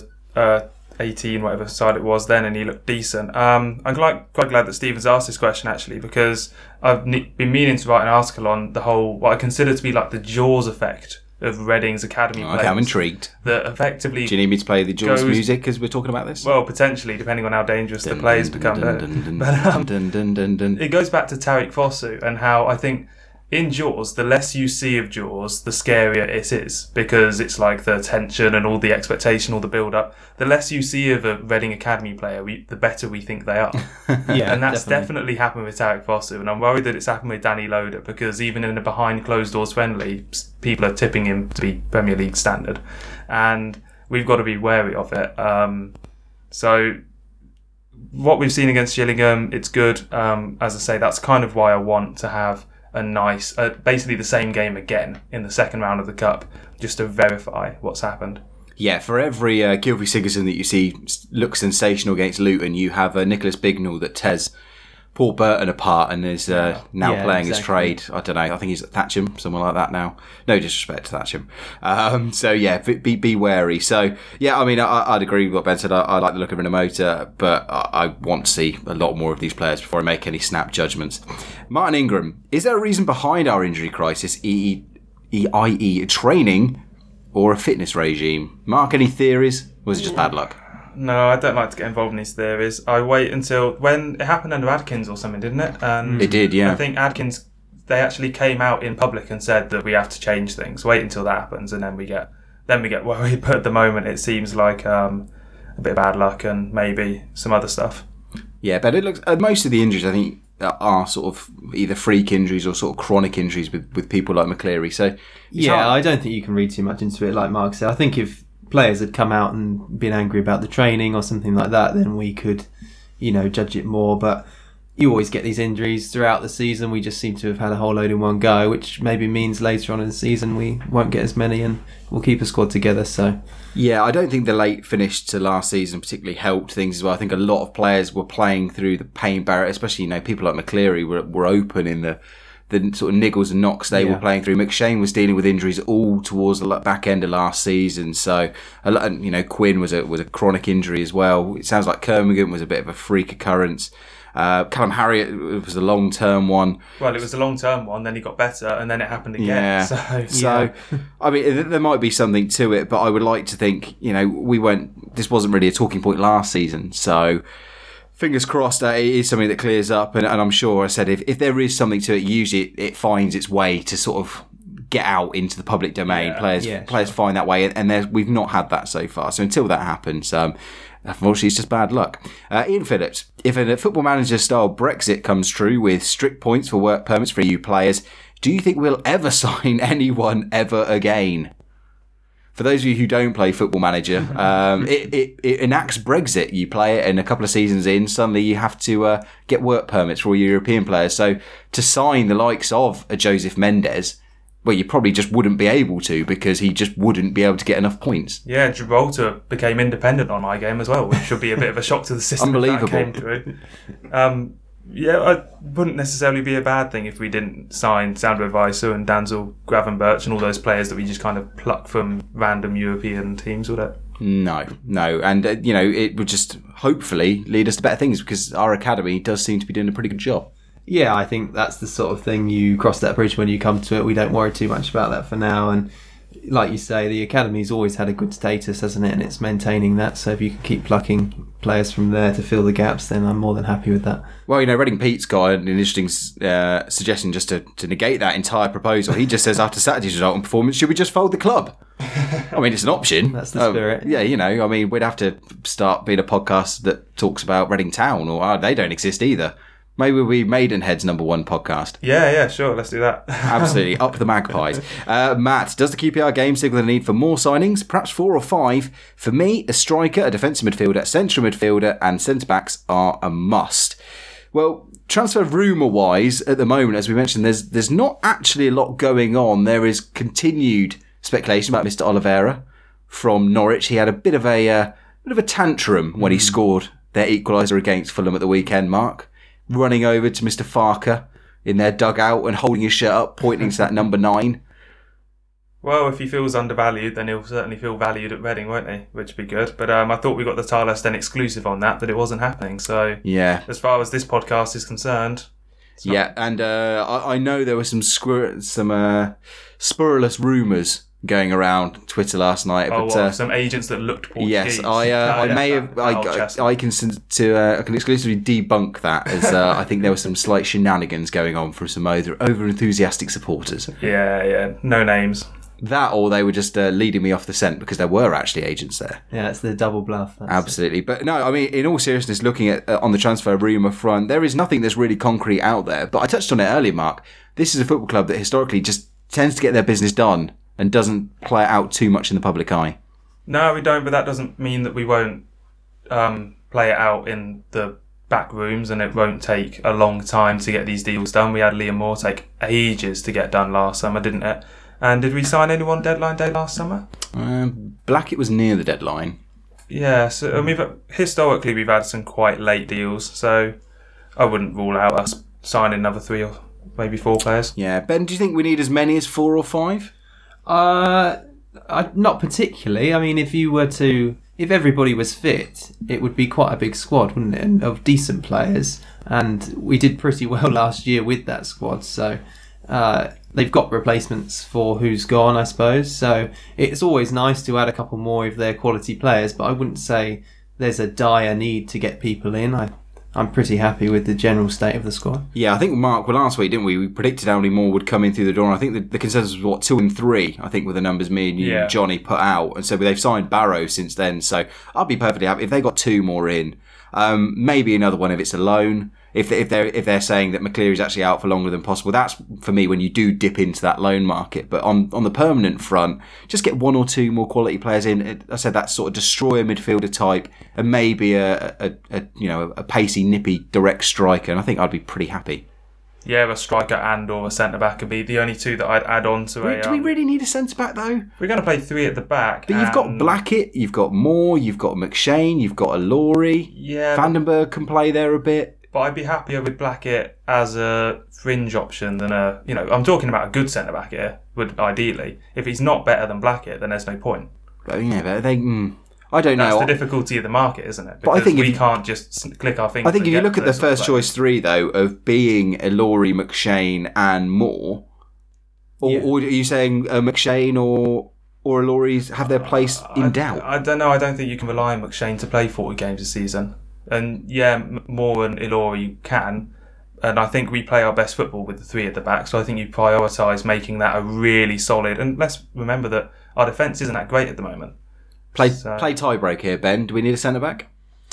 18, whatever side it was then, and he looked decent. I'm quite glad that Stephen's asked this question, actually, because I've been meaning to write an article on the whole, what I consider to be like the Jaws effect of Reading's academy players. Okay, I'm intrigued. That effectively... Do you need me to play the Jaws music as we're talking about this? Well, potentially, depending on how dangerous the players become. It goes back to Tariq Fosu and how I think in Jaws, the less you see of Jaws, the scarier it is, because it's like the tension and all the expectation, all the build-up. The less you see of a Reading Academy player, the better we think they are. Yeah, and that's definitely happened with Tariq Fosu, and I'm worried that it's happened with Danny Loader, because even in a behind closed doors friendly, people are tipping him to be Premier League standard, and we've got to be wary of it. So what we've seen against Gillingham, it's good. As I say, that's kind of why I want to have a nice, basically the same game again in the second round of the Cup, just to verify what's happened. Yeah, for every Gylfi Sigurdsson that you see look sensational against Luton, you have Nicholas Bignell that tears Paul Burton apart and is now playing his trade. I don't know. I think he's at Thatcham, someone like that now. No disrespect to Thatcham. So yeah, be wary. So yeah, I mean, I'd agree with what Ben said. I like the look of Rinomhota, but I want to see a lot more of these players before I make any snap judgments. Martin Ingram, is there a reason behind our injury crisis, i.e. training or a fitness regime? Mark, any theories? Or was it just bad luck? No, I don't like to get involved in these theories. I wait until when it happened under Adkins or something, didn't it? It did, yeah. I think Adkins, they actually came out in public and said that we have to change things. Wait until that happens, and then we get worried. But at the moment, it seems like a bit of bad luck and maybe some other stuff. Yeah, but it looks most of the injuries, I think, are sort of either freak injuries or sort of chronic injuries with people like McCleary. So I don't think you can read too much into it. Like Mark said, I think if players had come out and been angry about the training or something like that, then we could, judge it more. But you always get these injuries throughout the season. We just seem to have had a whole load in one go, which maybe means later on in the season we won't get as many and we'll keep a squad together. So yeah, I don't think the late finish to last season particularly helped things as well. I think a lot of players were playing through the pain barrier, especially people like McCleary were open in the sort of niggles and knocks they were playing through. McShane was dealing with injuries all towards the back end of last season. So, Quinn was a chronic injury as well. It sounds like Kermaghan was a bit of a freak occurrence. Callum Harriott was a long-term one. Well, it was a long-term one, then he got better, and then it happened again. So, I mean, there might be something to it, but I would like to think, this wasn't really a talking point last season. So, fingers crossed that it is something that clears up, and I'm sure I said if there is something to it, usually it finds its way to sort of get out into the public domain. Players find that way, and we've not had that so far. So until that happens, unfortunately, it's just bad luck. Ian Phillips, if a Football Manager style Brexit comes true with strict points for work permits for EU players, do you think we'll ever sign anyone ever again? For those of you who don't play Football Manager, it enacts Brexit. You play it, and a couple of seasons in, suddenly you have to get work permits for all your European players. So to sign the likes of a Joseph Mendes, well, you probably just wouldn't be able to because he just wouldn't be able to get enough points. Yeah, Gibraltar became independent on my game as well, which should be a bit of a shock to the system. Unbelievable. If that came through. It wouldn't necessarily be a bad thing if we didn't sign Sandro Weiser and Danzel Gravenberch and all those players that we just kind of pluck from random European teams, would it? No. And, it would just hopefully lead us to better things because our academy does seem to be doing a pretty good job. Yeah, I think that's the sort of thing you cross that bridge when you come to it. We don't worry too much about that for now. And like you say, the academy's always had a good status, hasn't it? And it's maintaining that. So if you can keep plucking players from there to fill the gaps, then I'm more than happy with that. Well, Reading Pete's got an interesting suggestion just to negate that entire proposal. He just says after Saturday's result and performance, should we just fold the club? I mean, it's an option. That's the spirit. Yeah, we'd have to start being a podcast that talks about Reading Town, or they don't exist either. Maybe we Maidenhead's #1 podcast. Yeah, sure. Let's do that. Absolutely. Up the Magpies. Matt, does the QPR game signal the need for more signings? Perhaps 4 or 5? For me, a striker, a defensive midfielder, a central midfielder and centre-backs are a must. Well, transfer rumour-wise, at the moment, as we mentioned, there's not actually a lot going on. There is continued speculation about Mr. Oliveira from Norwich. He had a bit of a tantrum when he scored their equaliser against Fulham at the weekend, Mark. Running over to Mr. Farker in their dugout and holding his shirt up, pointing to that number 9. Well, if he feels undervalued, then he'll certainly feel valued at Reading, won't he? Which would be good. But I thought we got the Tarlest then exclusive on that it wasn't happening. So yeah, as far as this podcast is concerned. And I know there were some spurulous rumours going around Twitter last night. Some agents that looked Portuguese. Yes, I can exclusively debunk that as I think there were some slight shenanigans going on from some over enthusiastic supporters. Yeah, no names. That, or they were just leading me off the scent because there were actually agents there. Yeah, it's the double bluff. Absolutely. But no, I mean, in all seriousness, looking at on the transfer rumour front, there is nothing that's really concrete out there. But I touched on it earlier, Mark. This is a football club that historically just tends to get their business done and doesn't play it out too much in the public eye. No, we don't, but that doesn't mean that we won't play it out in the back rooms, and it won't take a long time to get these deals done. We had Liam Moore take ages to get done last summer, didn't it? And did we sign anyone deadline day last summer? Blackett was near the deadline. Yeah, so historically we've had some quite late deals, so I wouldn't rule out us signing another 3 or maybe 4 players. Yeah, Ben, do you think we need as many as 4 or 5? Not particularly. I mean, if everybody was fit, it would be quite a big squad, wouldn't it, and of decent players. And we did pretty well last year with that squad, so they've got replacements for who's gone, I suppose. So it's always nice to add a couple more if they're quality players, but I wouldn't say there's a dire need to get people in. I'm pretty happy with the general state of the squad. Yeah, I think, Mark, last week, didn't we? We predicted how many more would come in through the door. And I think the consensus was, 2 and 3, I think, were the numbers me and you and Johnny put out. And so they've signed Barrow since then. So I'd be perfectly happy if they got 2 more in. Maybe another one if it's a loan. If they're saying that McCleary's actually out for longer than possible, that's for me when you do dip into that loan market. But on the permanent front, just get 1 or 2 more quality players in. I said that sort of destroyer midfielder type, and maybe a pacey, nippy, direct striker, and I think I'd be pretty happy. Yeah, a striker and or a centre back would be the only 2 that I'd add on to Do we really need a centre back though? We're going to play 3 at the back. But you've got Blackett, you've got Moore, you've got McShane, you've got a Laurie. Yeah, Vandenberg can play there a bit. But I'd be happier with Blackett as a fringe option than I'm talking about a good centre back here. Would ideally, if he's not better than Blackett, then there's no point. Yeah, but I don't know. That's the difficulty of the market, isn't it? Because but I think we can't just click our fingers. I think if you look at the first choice 3, though, of being a Laurie, McShane, and Moore, or are you saying McShane or a Laurie have their place in doubt? I don't know. I don't think you can rely on McShane to play 40 games a season. And yeah, Moore and Ilori can, and I think we play our best football with the 3 at the back. So I think you prioritise making that a really solid. And let's remember that our defence isn't that great at the moment. Play tiebreak here, Ben. Do we need a centre back?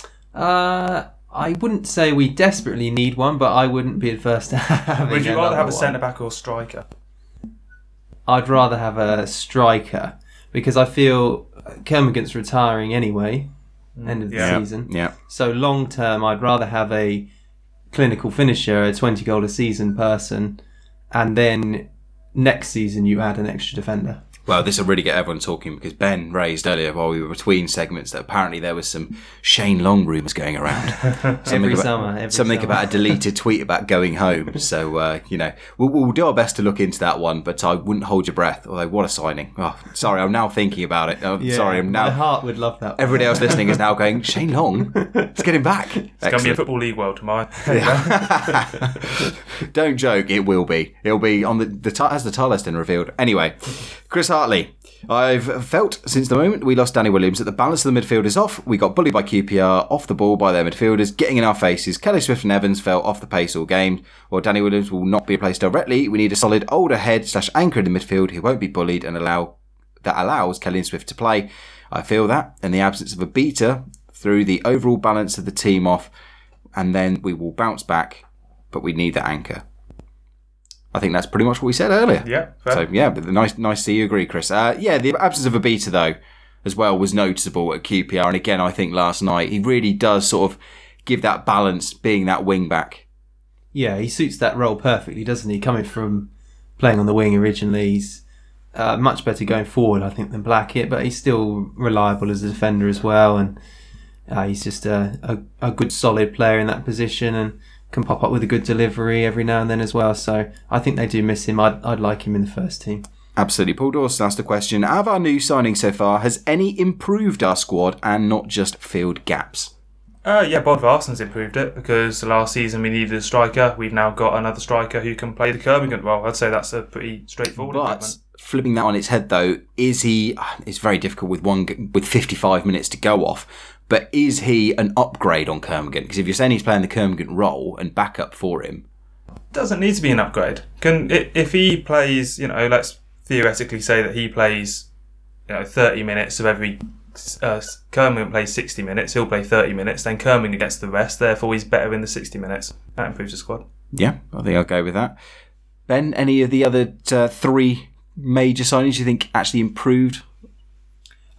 I wouldn't say we desperately need one, but I wouldn't be adverse to having. Would you rather have a centre back or a striker? I'd rather have a striker because I feel Kermagant's retiring anyway. End of the season. Yeah. So long term, I'd rather have a clinical finisher, a 20 goal a season person, and then next season you add an extra defender. Well, this will really get everyone talking because Ben raised earlier while we were between segments that apparently there was some Shane Long rumours going around. Every summer. About a deleted tweet about going home. So, we'll do our best to look into that one, but I wouldn't hold your breath. Although, what a signing. Oh, sorry, I'm now thinking about it. My heart would love that. Everybody else listening is now going, Shane Long? Let's get him back. It's going to be a Football League world tomorrow. Don't joke, it will be. It'll be on as the tile list been revealed. Anyway, Chris Hartley. I've felt since the moment we lost Danny Williams that the balance of the midfield is off. We got bullied by QPR, off the ball by their midfielders, getting in our faces. Kelly Swift and Evans fell off the pace all game. While Danny Williams will not be replaced directly, we need a solid older head/anchor in the midfield who won't be bullied and allows Kelly and Swift to play. I feel that in the absence of a beater, threw the overall balance of the team off, and then we will bounce back, but we need that anchor. I think that's pretty much what we said earlier. Yeah, fair. So yeah, but nice to see you agree, Chris. The absence of a beater though, as well, was noticeable at QPR, and again, I think last night he really does sort of give that balance, being that wing back. Yeah, he suits that role perfectly, doesn't he? Coming from playing on the wing originally, he's much better going forward, I think, than Blackett, but he's still reliable as a defender as well, and he's just a good, solid player in that position, and can pop up with a good delivery every now and then as well. So I think they do miss him. I'd like him in the first team. Absolutely. Paul Dawson asked a question. Out of our new signings so far, has any improved our squad and not just filled gaps? Bod Varson's improved it because last season we needed a striker. We've now got another striker who can play the Kermagant role. I'd say that's a pretty straightforward improvement. Flipping that on its head though, is he? It's very difficult with 55 minutes to go off. But is he an upgrade on Kermagant? Because if you're saying he's playing the Kermagant role and backup for him, doesn't need to be an upgrade. If he plays, let's theoretically say that he plays, 30 minutes of every. Kermagant plays 60 minutes. He'll play 30 minutes. Then Kermagant gets the rest. Therefore, he's better in the 60 minutes. That improves the squad. Yeah, I think I'll go with that. Ben, any of the other 3 major signings you think actually improved?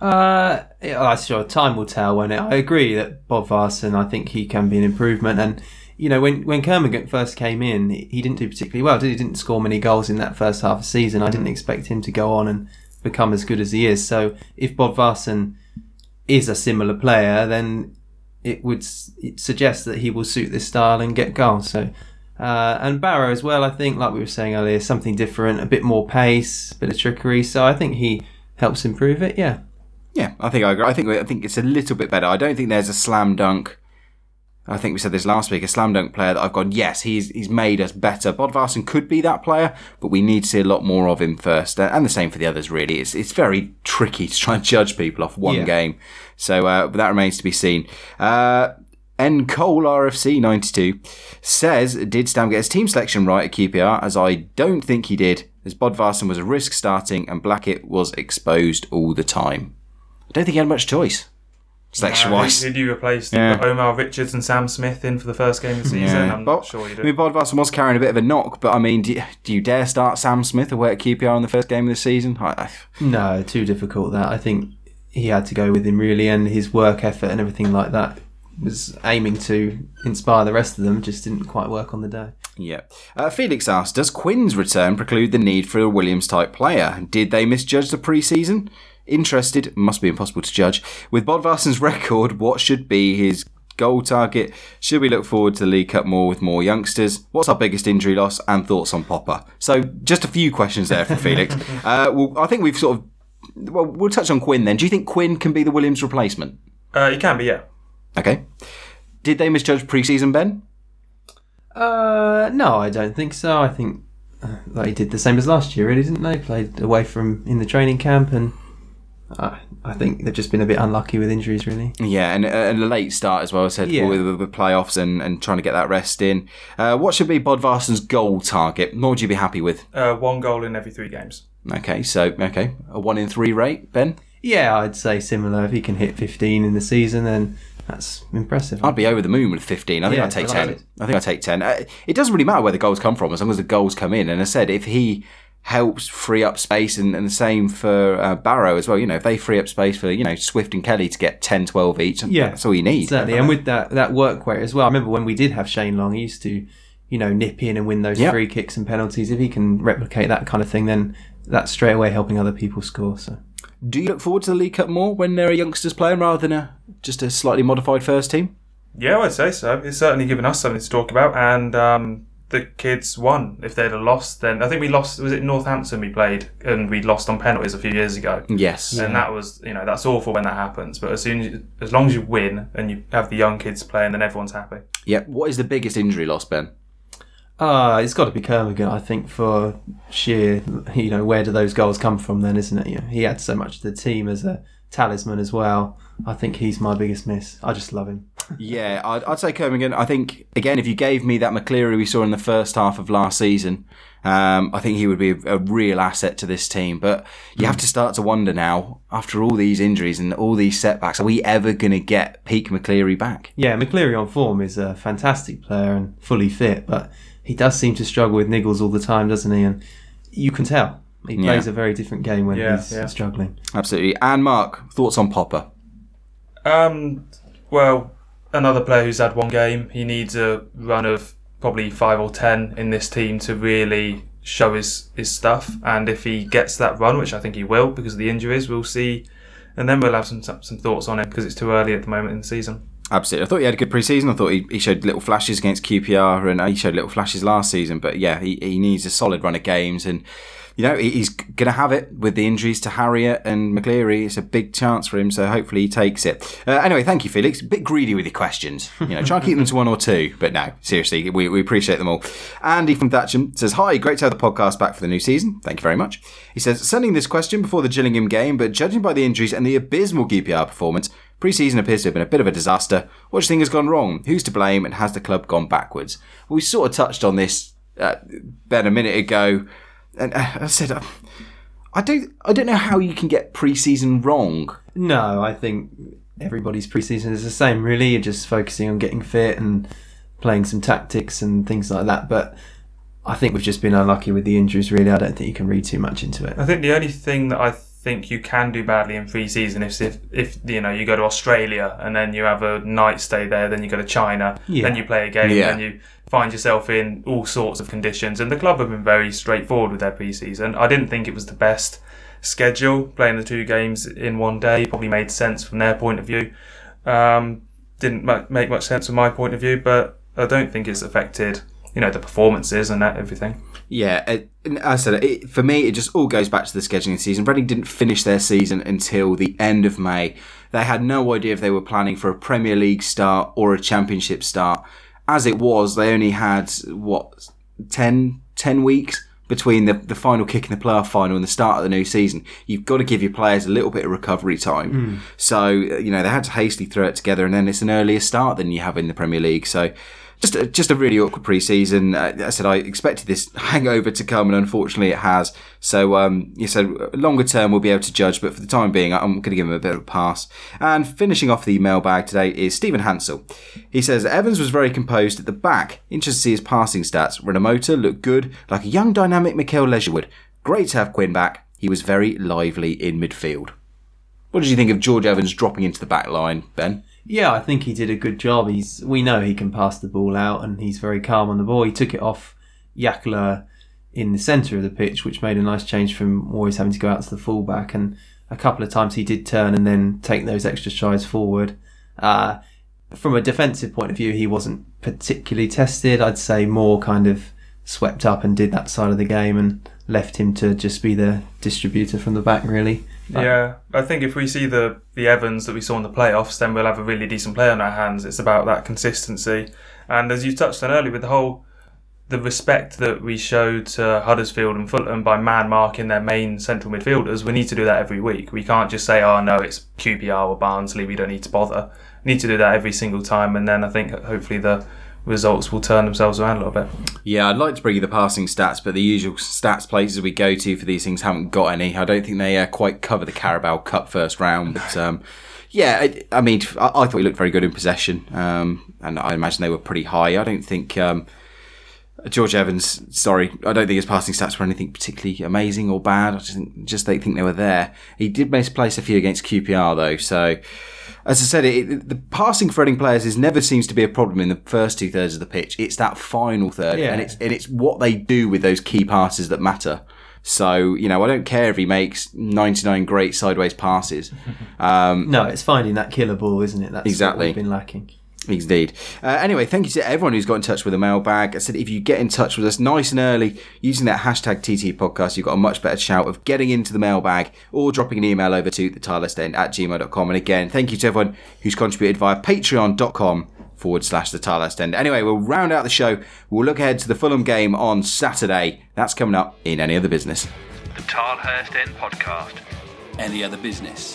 Sure, time will tell, won't it? I agree that Bodvarsson, I think he can be an improvement. And, you know, when Kermorgant first came in, he didn't do particularly well. He didn't score many goals in that first half of the season. I didn't expect him to go on and become as good as he is. So if Bodvarsson is a similar player, then it suggest that he will suit this style and get goals. So, and Barrow as well, I think, like we were saying earlier, something different, a bit more pace, a bit of trickery. So I think he helps improve it, yeah. Yeah, I think I agree. I think it's a little bit better. I don't think there's a slam dunk. I think we said this last week, a slam dunk player that I've gone, yes, he's made us better. Bodvarsson could be that player, but we need to see a lot more of him first. And the same for the others, really. It's very tricky to try and judge people off one game. So but that remains to be seen. N. Cole RFC 92 says, did Stam get his team selection right at QPR? As I don't think he did, as Bodvarsson was a risk starting and Blackett was exposed all the time. I don't think he had much choice, selection-wise. Did you replace Omar Richards and Sam Smith in for the first game of the season? I'm not sure you did. I mean, Bodvarsson was carrying a bit of a knock, but I mean, do you dare start Sam Smith away at QPR in the first game of the season? No, too difficult that. I think he had to go with him, really, and his work effort and everything like that was aiming to inspire the rest of them, just didn't quite work on the day. Yeah. Felix asked, does Quinn's return preclude the need for a Williams-type player? Did they misjudge the pre-season? Interested, must be impossible to judge. With Bodvarsson's record, what should be his goal target? Should we look forward to the League Cup more with more youngsters? What's our biggest injury loss? And thoughts on Popper? So, just a few questions there for Felix. Well, I think we've we'll touch on Quinn then. Do you think Quinn can be the Williams replacement? He can be, yeah. Okay. Did they misjudge pre-season, Ben? No, I don't think so. I think they did the same as last year, really, didn't they? Played away from in the training camp, and I think they've just been a bit unlucky with injuries, really. Yeah, and a late start as well, I said, with playoffs and trying to get that rest in. What should be Bodvarsson's goal target? What would you be happy with? 1 goal in every 3 games. Okay, a 1 in 3 rate, Ben? Yeah, I'd say similar. If he can hit 15 in the season, then that's impressive. I'd be over the moon with 15. I think I'd take 10. I think I'd take 10. It doesn't really matter where the goals come from, as long as the goals come in. And as I said, if he helps free up space, and the same for Barrow as well, you know, if they free up space for, you know, Swift and Kelly to get 10, 12 each, that's all you need. Certainly, and with that work rate as well. I remember when we did have Shane Long, he used to, you know, nip in and win those free kicks and penalties. If he can replicate that kind of thing, then that's straight away helping other people score. So, do you look forward to the League Cup more when there are youngsters playing rather than just a slightly modified first team? Yeah, I'd say so. It's certainly given us something to talk about, and the kids won. If they'd have lost, then I think we lost. Was it Northampton we played, and we lost on penalties a few years ago? Yes, and that was, you know, that's awful when that happens. But as long as you win and you have the young kids playing, then everyone's happy. Yeah. What is the biggest injury loss, Ben? It's got to be Kermorgant, I think, for sheer, you know, where do those goals come from then, isn't it? You know, he had so much of the team as a talisman as well. I think he's my biggest miss. I just love him. Yeah, I'd say Kermorgant. I think, again, if you gave me that McCleary we saw in the first half of last season, I think he would be a real asset to this team. But you have to start to wonder now, after all these injuries and all these setbacks, are we ever going to get peak McCleary back? Yeah, McCleary on form is a fantastic player and fully fit, but he does seem to struggle with niggles all the time, doesn't he? And you can tell. He plays a very different game when he's struggling. Absolutely. And Mark, thoughts on Popper? Well, another player who's had 1 game. He needs a run of probably 5 or 10 in this team to really show his stuff. And if he gets that run, which I think he will because of the injuries, we'll see. And then we'll have some thoughts on him because it's too early at the moment in the season. Absolutely. I thought he had a good pre-season. I thought he showed little flashes against QPR, and he showed little flashes last season. But yeah, he needs a solid run of games, and you know, he's going to have it with the injuries to Harriott and McCleary. It's a big chance for him, so hopefully he takes it. Anyway, thank you, Felix. A bit greedy with your questions. You know, try and keep them to 1 or 2. But no, seriously, we appreciate them all. Andy from Thatcham says, hi, great to have the podcast back for the new season. Thank you very much. He says, sending this question before the Gillingham game, but judging by the injuries and the abysmal QPR performance, pre-season appears to have been a bit of a disaster. What do you think has gone wrong? Who's to blame, and has the club gone backwards? Well, we sort of touched on this, Ben, a minute ago. And I said, I don't know how you can get pre-season wrong. No, I think everybody's pre-season is the same, really. You're just focusing on getting fit and playing some tactics and things like that. But I think we've just been unlucky with the injuries, really. I don't think you can read too much into it. I think the only thing that I think you can do badly in pre-season if you go to Australia and then you have a night stay there, then you go to China, then you play a game, then you find yourself in all sorts of conditions. And the club have been very straightforward with their pre-season. I didn't think it was the best schedule, playing the 2 games in one day. Probably made sense from their point of view. Didn't make much sense from my point of view, but I don't think it's affected the performances and everything. Yeah, as I said, for me, it just all goes back to the scheduling season. Reading didn't finish their season until the end of May. They had no idea if they were planning for a Premier League start or a Championship start. As it was, they only had, 10 weeks between the final kick in the playoff final and the start of the new season. You've got to give your players a little bit of recovery time. So, they had to hastily throw it together, and then it's an earlier start than you have in the Premier League. So, just a really awkward pre-season. I said I expected this hangover to come, and unfortunately it has. So, longer term we'll be able to judge, but for the time being, I'm going to give him a bit of a pass. And finishing off the mailbag today is Stephen Hansel. He says, Evans was very composed at the back. Interested to see his passing stats. Renamotor looked good, like a young dynamic Mikel Leisurewood. Great to have Quinn back. He was very lively in midfield. What did you think of George Evans dropping into the back line, Ben? Yeah, I think he did a good job. We know he can pass the ball out, and he's very calm on the ball. He took it off Yakler in the centre of the pitch, which made a nice change from always having to go out to the fullback. And a couple of times he did turn and then take those extra strides forward. From a defensive point of view, he wasn't particularly tested. I'd say more kind of swept up and did that side of the game and left him to just be the distributor from the back, really. Yeah, I think if we see the Evans that we saw in the playoffs, then we'll have a really decent player on our hands. It's about that consistency. And as you touched on earlier, with the respect that we showed to Huddersfield and Fulham by man-marking their main central midfielders, we need to do that every week. We can't just say, oh no, it's QPR or Barnsley, we don't need to bother. We need to do that every single time, and then I think hopefully the results will turn themselves around a little bit. Yeah, I'd like to bring you the passing stats, but the usual stats places we go to for these things haven't got any. I don't think they quite cover the Carabao Cup first round. But I thought he looked very good in possession, and I imagine they were pretty high. I don't think George Evans, I don't think his passing stats were anything particularly amazing or bad. I just don't think they were there. He did misplace a few against QPR though, so as I said, the passing for Reading players never seems to be a problem in the first 2/3 of the pitch. It's that final third, and it's what they do with those key passes that matter. So, I don't care if he makes 99 great sideways passes. No, it's finding that killer ball, isn't it? That's exactly what we've been lacking. Indeed. Anyway, thank you to everyone who's got in touch with the mailbag. I said if you get in touch with us nice and early using that hashtag TT podcast, you've got a much better shout of getting into the mailbag or dropping an email over to thetilehurstend@gmail.com. And again, thank you to everyone who's contributed via patreon.com/thetilehurstend. Anyway, we'll round out the show. We'll look ahead to the Fulham game on Saturday. That's coming up in Any Other Business. The Tilehurst End Podcast. Any Other Business.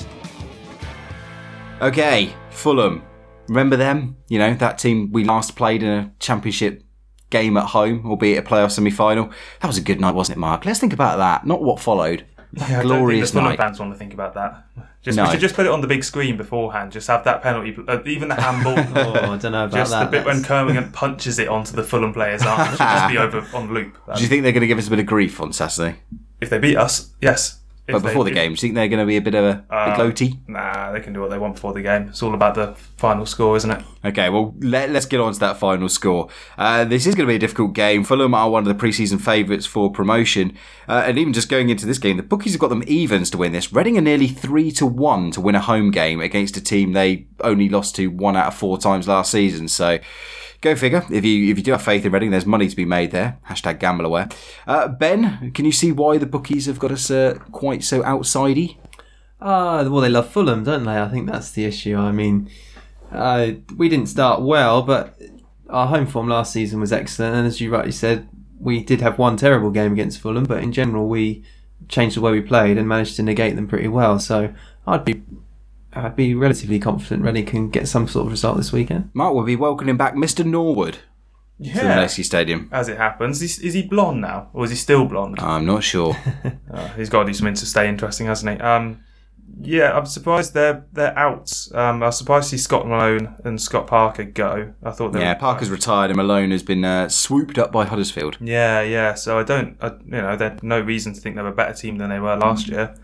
Okay, Fulham. Remember them? That team we last played in a championship game at home, albeit a playoff semi-final. That was a good night, wasn't it, Mark? Let's think about that, not what followed. Yeah, Glorious I don't think the night. Fulham fans want to think about that. We should just put it on the big screen beforehand. Just have that penalty, even the handball. Oh, I don't know about just that. the bit when Kermingen punches it onto the Fulham player's arm should just be over on loop. Do you think they're going to give us a bit of grief on Saturday? If they beat us, yes. But before the game, do you think they're going to be a bit of a gloaty? Nah, they can do what they want before the game. It's all about the final score, isn't it? Okay, well, let's get on to that final score. This is going to be a difficult game. Fulham are one of the pre-season favourites for promotion. And even just going into this game, the bookies have got them evens to win this. Reading are nearly 3-1 to win a home game against a team they only lost to 1 out of 4 times last season. So go figure. If you do have faith in Reading, there's money to be made there. Hashtag GambleAware. Ben, can you see why the bookies have got us quite so outsidey? Well, they love Fulham, don't they? I think that's the issue. I mean, we didn't start well, but our home form last season was excellent. And as you rightly said, we did have one terrible game against Fulham, but in general, we changed the way we played and managed to negate them pretty well. So I'd be relatively confident Reading can get some sort of result this weekend. Mark will be welcoming back Mr. Norwood to the Leicester Stadium. As it happens. Is he blonde now? Or is he still blonde? I'm not sure. He's got to do something to stay interesting, hasn't he? Yeah, I'm surprised they're out. I was surprised to see Scott Malone and Scott Parker go. I thought they were... Parker's retired and Malone has been swooped up by Huddersfield. Yeah. So there's no reason to think they're a better team than they were last year.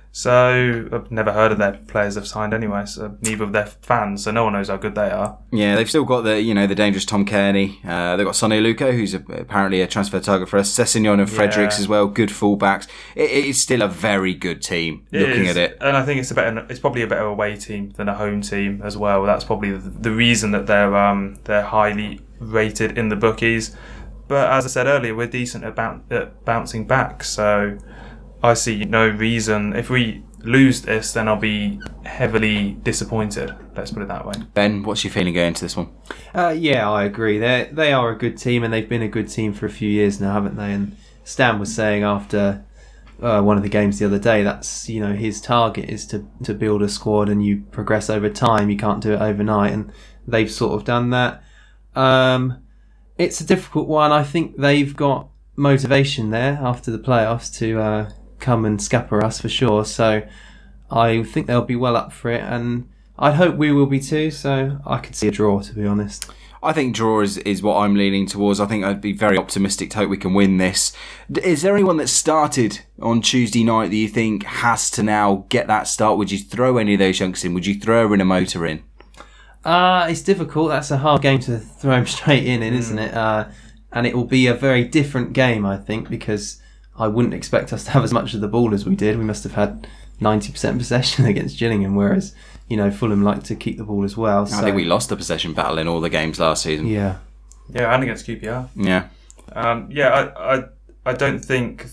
So I've never heard of their players they've signed anyway, so neither of their fans, so no one knows how good they are. Yeah, they've still got the dangerous Tom Kearney. They've got Sonny Luco, who's apparently a transfer target for us. Sessignon and Fredericks as well, good fullbacks. It's still a very good team looking at it. And I think it's probably a better away team than a home team as well. That's probably the reason that they're highly rated in the bookies. But as I said earlier, we're decent at bouncing back, so I see no reason. If we lose this, then I'll be heavily disappointed. Let's put it that way. Ben, what's your feeling going into this one? Yeah, I agree. They are a good team, and they've been a good team for a few years now, haven't they? And Stan was saying after one of the games the other day, that's his target is to build a squad, and you progress over time. You can't do it overnight, and they've sort of done that. It's a difficult one. I think they've got motivation there after the playoffs to come and scupper us for sure, so I think they'll be well up for it, and I'd hope we will be too, so I could see a draw, to be honest. I think draw is what I'm leaning towards. I think I'd be very optimistic to hope we can win this. Is there anyone that started on Tuesday night that you think has to now get that start? Would you throw any of those youngsters in? Would you throw Rinomhota in? It's difficult. That's a hard game to throw him straight in, isn't it? And it will be a very different game, I think, because I wouldn't expect us to have as much of the ball as we did. We must have had 90% possession against Gillingham, whereas Fulham like to keep the ball as well. I think we lost the possession battle in all the games last season. Yeah, and against QPR. Yeah. I don't think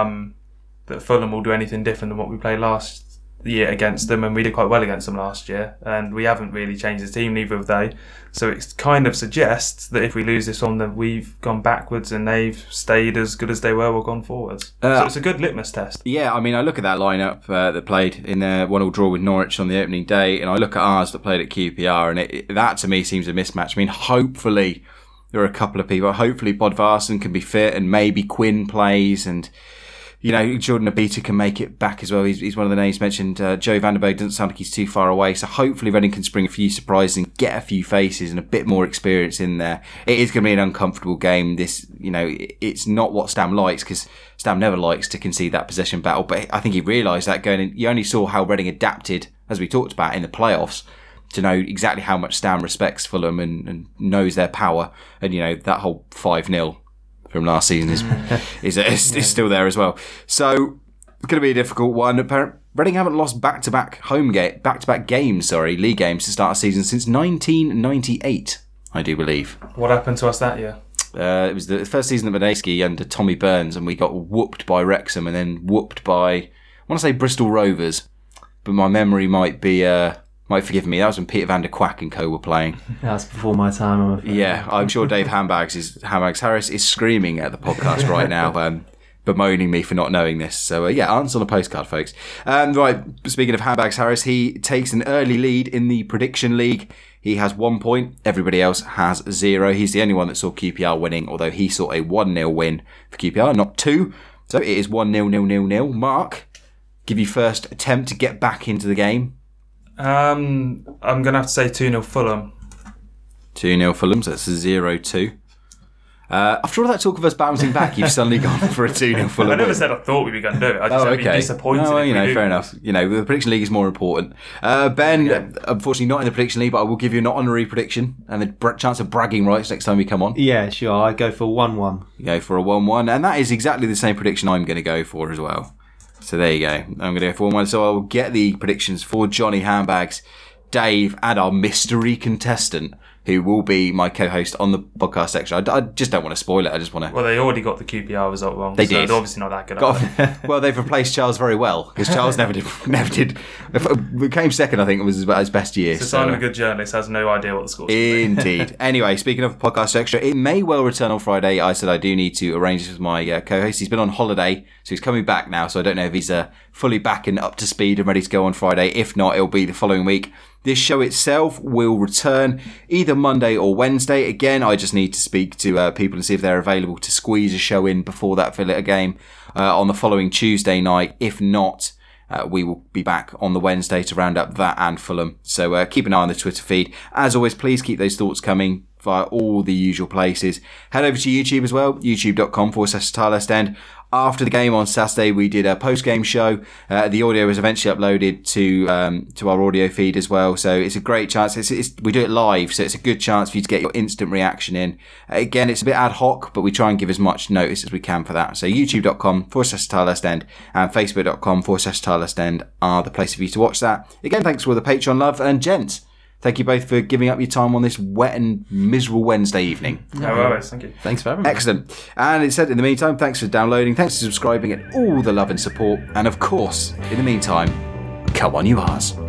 that Fulham will do anything different than what we played last year against them, and we did quite well against them last year, and we haven't really changed the team, neither have they. So it kind of suggests that if we lose this one, that we've gone backwards and they've stayed as good as they were or gone forwards. So it's a good litmus test. Yeah, I mean, I look at that lineup that played in their 1-1 draw with Norwich on the opening day, and I look at ours that played at QPR, and that to me seems a mismatch. I mean, hopefully there are a couple of people. Hopefully Bodvarsson can be fit, and maybe Quinn plays, and Jordan Abita can make it back as well. He's one of the names mentioned. Joe Vanderberg doesn't sound like he's too far away. So hopefully Reading can spring a few surprises and get a few faces and a bit more experience in there. It is going to be an uncomfortable game. This, it's not what Stam likes, because Stam never likes to concede that possession battle. But I think he realised that going in. You only saw how Reading adapted, as we talked about, in the playoffs, to know exactly how much Stam respects Fulham and knows their power. And, that whole 5-0 from last season is still there as well. So it's going to be a difficult one. Reading haven't lost back-to-back games, league games to start a season since 1998, I do believe. What happened to us that year? It was the first season of Medeski under Tommy Burns, and we got whooped by Wrexham and then whooped by, I want to say Bristol Rovers, but my memory might forgive me. That was when Peter van der Kwak and co were playing. That's before my time, I'm afraid. Yeah, I'm sure Dave Handbags Harris is screaming at the podcast right now, bemoaning me for not knowing this. So answer on a postcard, folks. Right, speaking of Handbags Harris, he takes an early lead in the prediction league. He has 1 point. Everybody else has 0. He's the only one that saw QPR winning, although he saw a 1-0 win for QPR, not 2. So it is 1-0. Mark, give you first attempt to get back into the game. I'm going to have to say 2-0 Fulham. 2-0 Fulham, so that's a 0-2. After all that talk of us bouncing back, you've suddenly gone for a 2-0 Fulham. I never said I thought we were going to do it. I just said I'd be disappointed if we do. Fair enough. The prediction league is more important. Ben, unfortunately not in the prediction league, but I will give you an honorary prediction and the chance of bragging rights next time we come on. Yeah, sure. I go for 1-1. You go for a 1-1, and that is exactly the same prediction I'm going to go for as well. So there you go. I'm going to go for 1-1. So I'll get the predictions for Johnny Handbags, Dave, and our mystery contestant, who will be my co-host on the podcast section. I just don't want to spoil it. I just want to... Well, they already got the QPR result wrong. They did. They're obviously not that good. Well, they've replaced Charles very well, because Charles never did. We came second, I think, it was his best year. So Simon, a good journalist, has no idea what the score is. Indeed. Anyway, speaking of podcast extra, it may well return on Friday. I said I do need to arrange this with my co-host. He's been on holiday, so he's coming back now, so I don't know if he's fully back and up to speed and ready to go on Friday. If not, it'll be the following week. This show itself will return either Monday or Wednesday. Again, I just need to speak to people and see if they're available to squeeze a show in before that Villa game on the following Tuesday night. If not, we will be back on the Wednesday to round up that and Fulham. So keep an eye on the Twitter feed. As always, please keep those thoughts coming via all the usual places. Head over to YouTube as well, youtube.com/Tilehurst End. After the game on Saturday, we did a post-game show. The audio was eventually uploaded to our audio feed as well. So it's a great chance. We do it live, so it's a good chance for you to get your instant reaction in. Again, it's a bit ad hoc, but we try and give as much notice as we can for that. So youtube.com/TilehurstEnd and facebook.com/TilehurstEnd are the places for you to watch that. Again, thanks for all the Patreon love. And gents, thank you both for giving up your time on this wet and miserable Wednesday evening. No worries, thank you. Thanks for having me. Excellent. And it said in the meantime, thanks for downloading, thanks for subscribing, and all the love and support. And of course, in the meantime, come on you Rs.